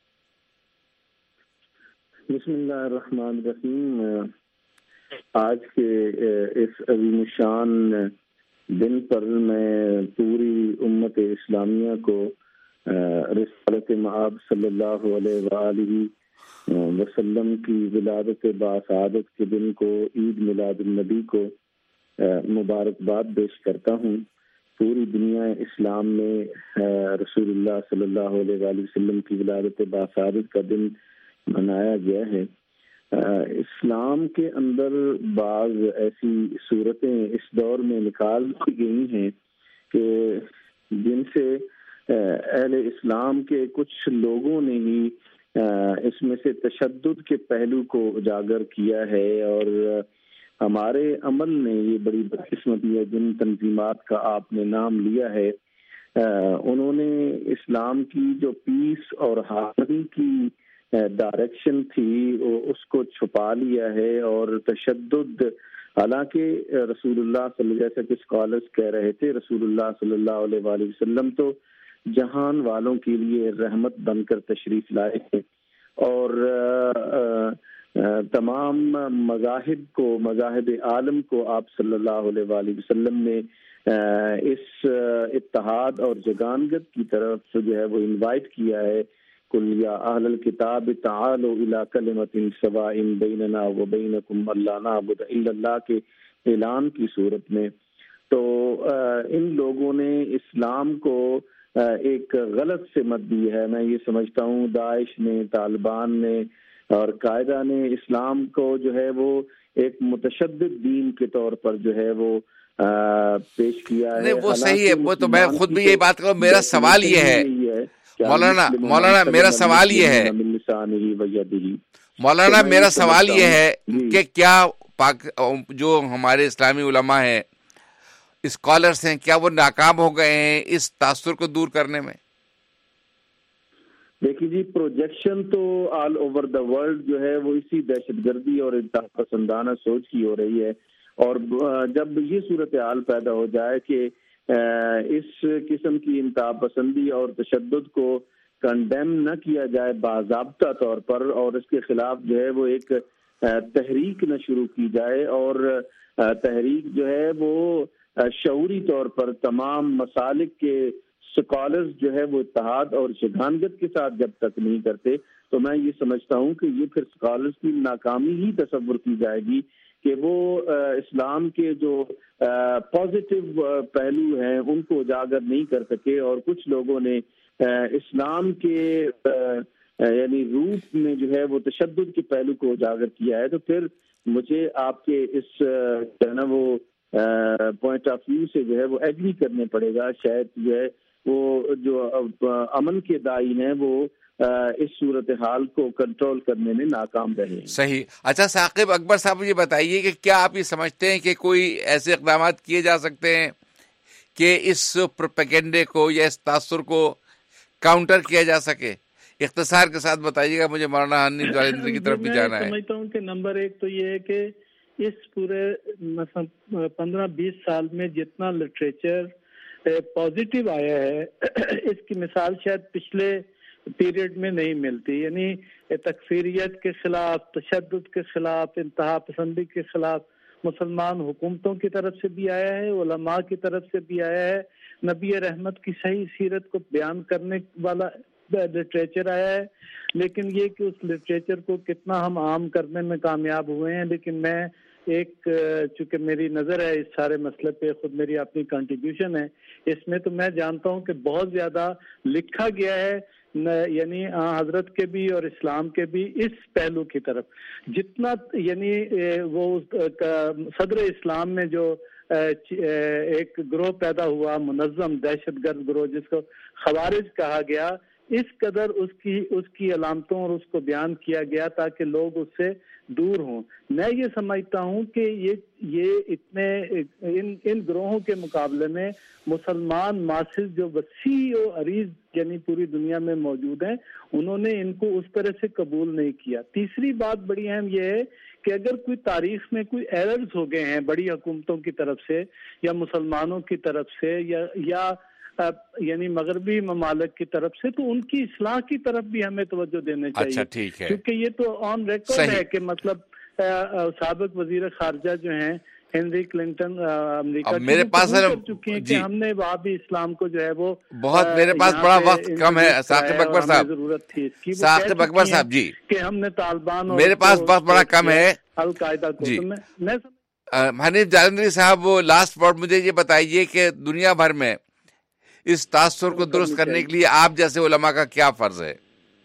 بسم اللہ الرحمن الرحیم. آج کے اس عظیم الشان دن پر میں پوری امت اسلامیہ کو رسالت مآب صلی اللہ علیہ وآلہ وسلم کی ولادت باسعادت کے دن کو، عید میلاد النبی کو مبارکباد پیش کرتا ہوں. پوری دنیا اسلام میں رسول اللہ صلی اللہ علیہ وآلہ وسلم کی ولادت باسعادت کا دن منایا گیا ہے. اسلام کے اندر بعض ایسی صورتیں اس دور میں نکال دی گئی ہیں کہ جن سے اہل اسلام کے کچھ لوگوں نے ہی اس میں سے تشدد کے پہلو کو اجاگر کیا ہے، اور ہمارے عمل نے یہ بڑی بدقسمتی ہے. جن تنظیمات کا آپ نے نام لیا ہے انہوں نے اسلام کی جو پیس اور ہارمنی کی ڈائریکشن تھی اس کو چھپا لیا ہے، اور تشدد، حالانکہ رسول اللہ صلی اللہ علیہ وسلم، جیسا کہ اسکالرس کہہ رہے تھے، رسول اللہ صلی اللہ علیہ وآلہ وسلم تو جہان والوں کے لیے رحمت بن کر تشریف لائے تھے، اور تمام مذاہب کو، مذاہب عالم کو آپ صلی اللہ علیہ وآلہ وسلم نے اس اتحاد اور جگانگت کی طرف جو ہے وہ انوائٹ کیا ہے. قل یا اہل الکتاب تعالوا الی کلمۃ سواء بیننا وبینکم الا نعبد الا اللہ کے اعلان کی صورت میں. تو ان لوگوں نے اسلام کو ایک غلط سمت دی ہے. میں یہ سمجھتا ہوں داعش نے، طالبان نے اور قاعدہ نے اسلام کو جو ہے وہ ایک متشدد دین کے طور پر جو ہے وہ پیش کیا ہے. نہیں وہ صحیح ہے، وہ تو میں خود بھی یہی بات کروں. میرا سوال یہ ہے مولانا مولانا میرا سوال یہ ہے مولانا میرا سوال یہ ہے کہ کیا پاک جو ہمارے اسلامی علماء ہیں، اسکالرس ہیں، کیا وہ ناکام ہو گئے ہیں اس تاثر کو دور کرنے میں؟ دیکھیے جی، پروجیکشن تو آل اوور دا ورلڈ جو ہے وہ اسی دہشت گردی اور انتہا پسندانہ سوچ کی ہو رہی ہے، اور جب یہ صورتحال پیدا ہو جائے کہ اس قسم کی انتہا پسندی اور تشدد کو کنڈیم نہ کیا جائے باضابطہ طور پر، اور اس کے خلاف جو ہے وہ ایک تحریک نہ شروع کی جائے، اور تحریک جو ہے وہ شعوری طور پر تمام مسالک کے سکالرز جو ہے وہ اتحاد اور شگانگت کے ساتھ جب تک نہیں کرتے تو میں یہ سمجھتا ہوں کہ یہ پھر سکالرز کی ناکامی ہی تصور کی جائے گی کہ وہ اسلام کے جو پازیٹیو پہلو ہیں ان کو اجاگر نہیں کر سکے، اور کچھ لوگوں نے اسلام کے یعنی روٹ میں جو ہے وہ تشدد کے پہلو کو اجاگر کیا ہے، تو پھر مجھے آپ کے اس جو ہے نا وہ پوائنٹ آف ویو سے جو ہے وہ ایگری کرنے پڑے گا، شاید جو ہے وہ جو امن کے دائی ہیں وہ اس صورتحال کو کنٹرول کرنے میں ناکام رہے۔ صحیح۔ اچھا ثاقب اکبر صاحب یہ بتائیے کہ کیا آپ یہ سمجھتے ہیں کہ کوئی ایسے اقدامات کیے جا سکتے ہیں کہ اس پروپیگنڈے کو یا اس تاثر کو کاؤنٹر کیا جا سکے؟ اختصار کے ساتھ بتائیے گا، مجھے مولانا حنیف جالندری کی طرف بھی جانا ہے۔ میں سمجھتا ہوں کہ نمبر ایک تو یہ ہے کہ اس پورے مثلا پندرہ بیس سال میں جتنا لٹریچر پازیٹیو آیا ہے اس کی مثال شاید پچھلے پیریڈ میں نہیں ملتی، یعنی تکفیریت کے خلاف، تشدد کے خلاف، انتہا پسندی کے خلاف مسلمان حکومتوں کی طرف سے بھی آیا ہے، علماء کی طرف سے بھی آیا ہے، نبی رحمت کی صحیح سیرت کو بیان کرنے والا لٹریچر آیا ہے، لیکن یہ کہ اس لٹریچر کو کتنا ہم عام کرنے میں کامیاب ہوئے ہیں۔ لیکن میں ایک چونکہ میری نظر ہے اس سارے مسئلے پہ، خود میری اپنی کنٹریبیوشن ہے اس میں، تو میں جانتا ہوں کہ بہت زیادہ لکھا گیا ہے، یعنی حضرت کے بھی اور اسلام کے بھی اس پہلو کی طرف جتنا، یعنی وہ صدر اسلام میں جو ایک گروہ پیدا ہوا منظم دہشت گرد گروہ جس کو خوارج کہا گیا، اس قدر اس کی اس کی علامتوں اور اس کو بیان کیا گیا تاکہ لوگ اس سے دور ہوں۔ میں یہ سمجھتا ہوں کہ یہ یہ اتنے ان ان گروہوں کے مقابلے میں مسلمان ماسز جو وسیع و عریض یعنی پوری دنیا میں موجود ہیں، انہوں نے ان کو اس طرح سے قبول نہیں کیا۔ تیسری بات بڑی اہم یہ ہے کہ اگر کوئی تاریخ میں کوئی ایررز ہو گئے ہیں بڑی حکومتوں کی طرف سے یا مسلمانوں کی طرف سے یا یا یعنی مغربی ممالک کی طرف سے، تو ان کی اصلاح کی طرف بھی ہمیں توجہ دینے چاہیے۔ اچھا ٹھیک ہے، کیونکہ یہ تو آن ریکارڈ ہے کہ مطلب سابق وزیر خارجہ جو ہیں ہنری کلنٹن امریکہ میرے پاس کر چکی ہیں کہ ہم نے وہاں بھی اسلام کو جو ہے وہ بہت، میرے پاس بڑا وقت کم ہے ثاقب اکبر صاحب، ضرورت تھی اس کی، ثاقب اکبر صاحب جی کہ ہم نے طالبان، میرے پاس بہت بڑا کم ہے القاعدہ کو۔ میں حنیف جالندری صاحب وہ لاسٹ ورڈ مجھے یہ بتائیے کہ دنیا بھر میں اس تاثر کو درست کرنے کے لیے آپ جیسے علماء کا کیا فرض ہے؟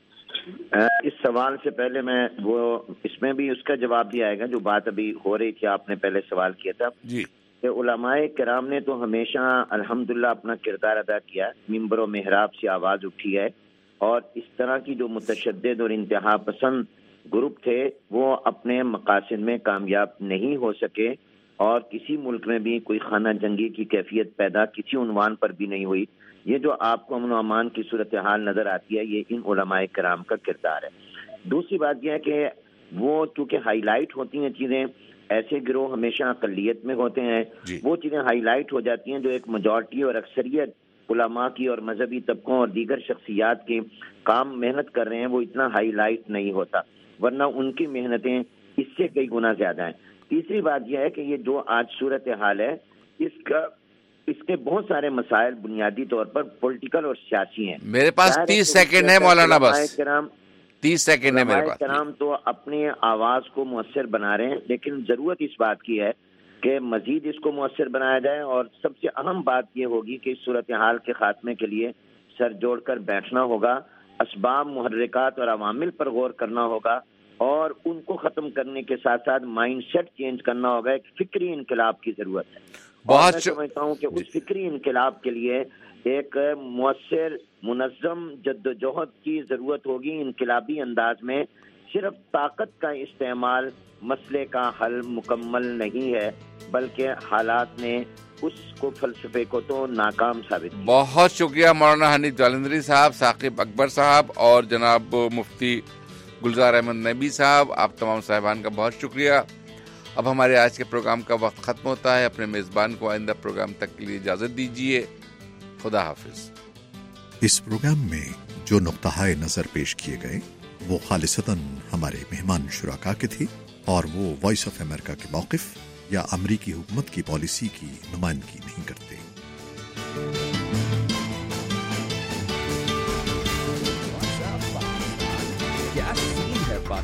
اس سوال سے پہلے میں وہ اس میں بھی اس کا جواب بھی آئے گا جو بات ابھی ہو رہی تھی، آپ نے پہلے سوال کیا تھا جی کہ علماء کرام نے تو ہمیشہ الحمدللہ اپنا کردار ادا کیا، ممبر و محراب سے آواز اٹھی ہے، اور اس طرح کی جو متشدد اور انتہا پسند گروپ تھے وہ اپنے مقاصد میں کامیاب نہیں ہو سکے، اور کسی ملک میں بھی کوئی خانہ جنگی کی کیفیت پیدا کسی عنوان پر بھی نہیں ہوئی۔ یہ جو آپ کو امن و امان کی صورتحال نظر آتی ہے یہ ان علماء کرام کا کردار ہے۔ دوسری بات یہ ہے کہ وہ چونکہ ہائی لائٹ ہوتی ہیں چیزیں، ایسے گروہ ہمیشہ اقلیت میں ہوتے ہیں، وہ چیزیں ہائی لائٹ ہو جاتی ہیں جو ایک میجورٹی اور اکثریت علماء کی اور مذہبی طبقوں اور دیگر شخصیات کے کام محنت کر رہے ہیں، وہ اتنا ہائی لائٹ نہیں ہوتا، ورنہ ان کی محنتیں اس سے کئی گنا زیادہ ہیں۔ تیسری بات یہ ہے کہ یہ جو آج صورتحال ہے اس کا اس کے بہت سارے مسائل بنیادی طور پر پولیٹیکل اور سیاسی ہیں۔ میرے پاس تیس سیکنڈ ہے مولانا، بس تیس سیکنڈ ہے میرے پاس۔ کرام تو اپنی آواز کو مؤثر بنا رہے ہیں، لیکن ضرورت اس بات کی ہے کہ مزید اس کو مؤثر بنایا جائے، اور سب سے اہم بات یہ ہوگی کہ اس صورتحال کے خاتمے کے لیے سر جوڑ کر بیٹھنا ہوگا، اسباب، محرکات اور عوامل پر غور کرنا ہوگا، اور ان کو ختم کرنے کے ساتھ ساتھ مائنڈ سیٹ چینج کرنا ہوگا۔ ایک فکری انقلاب کی ضرورت ہے، اور میں سمجھتا ہوں کہ اس فکری انقلاب کے لیے ایک مؤثر منظم جدوجہد کی ضرورت ہوگی۔ انقلابی انداز میں صرف طاقت کا استعمال مسئلے کا حل مکمل نہیں ہے، بلکہ حالات نے اس کو فلسفے کو تو ناکام ثابت کیا۔ بہت شکریہ مولانا حنیف جالندری صاحب، ثاقب اکبر صاحب اور جناب مفتی گلزار احمد نبی صاحب، آپ تمام صاحبان کا بہت شکریہ۔ اب ہمارے آج کے پروگرام کا وقت ختم ہوتا ہے، اپنے میزبان کو آئندہ پروگرام تک کے لیے اجازت دیجیے، خدا حافظ۔ اس پروگرام میں جو نقطۂ نظر پیش کیے گئے وہ خالصتاً ہمارے مہمان شرکا کے تھے، اور وہ وائس آف امریکہ کے موقف یا امریکی حکومت کی پالیسی کی نمائندگی نہیں کرتے۔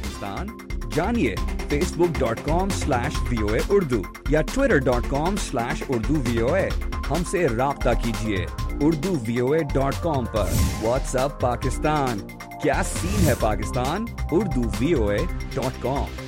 पाकिस्तान? जानिए Facebook dot com slash V O A Urdu या Twitter dot com slash Urdu V O A. हमसे राब्ता कीजिए Urdu V O A dot com पर। व्हाट्सएप पाकिस्तान, क्या सीन है Pakistan? Urdu V O A dot com.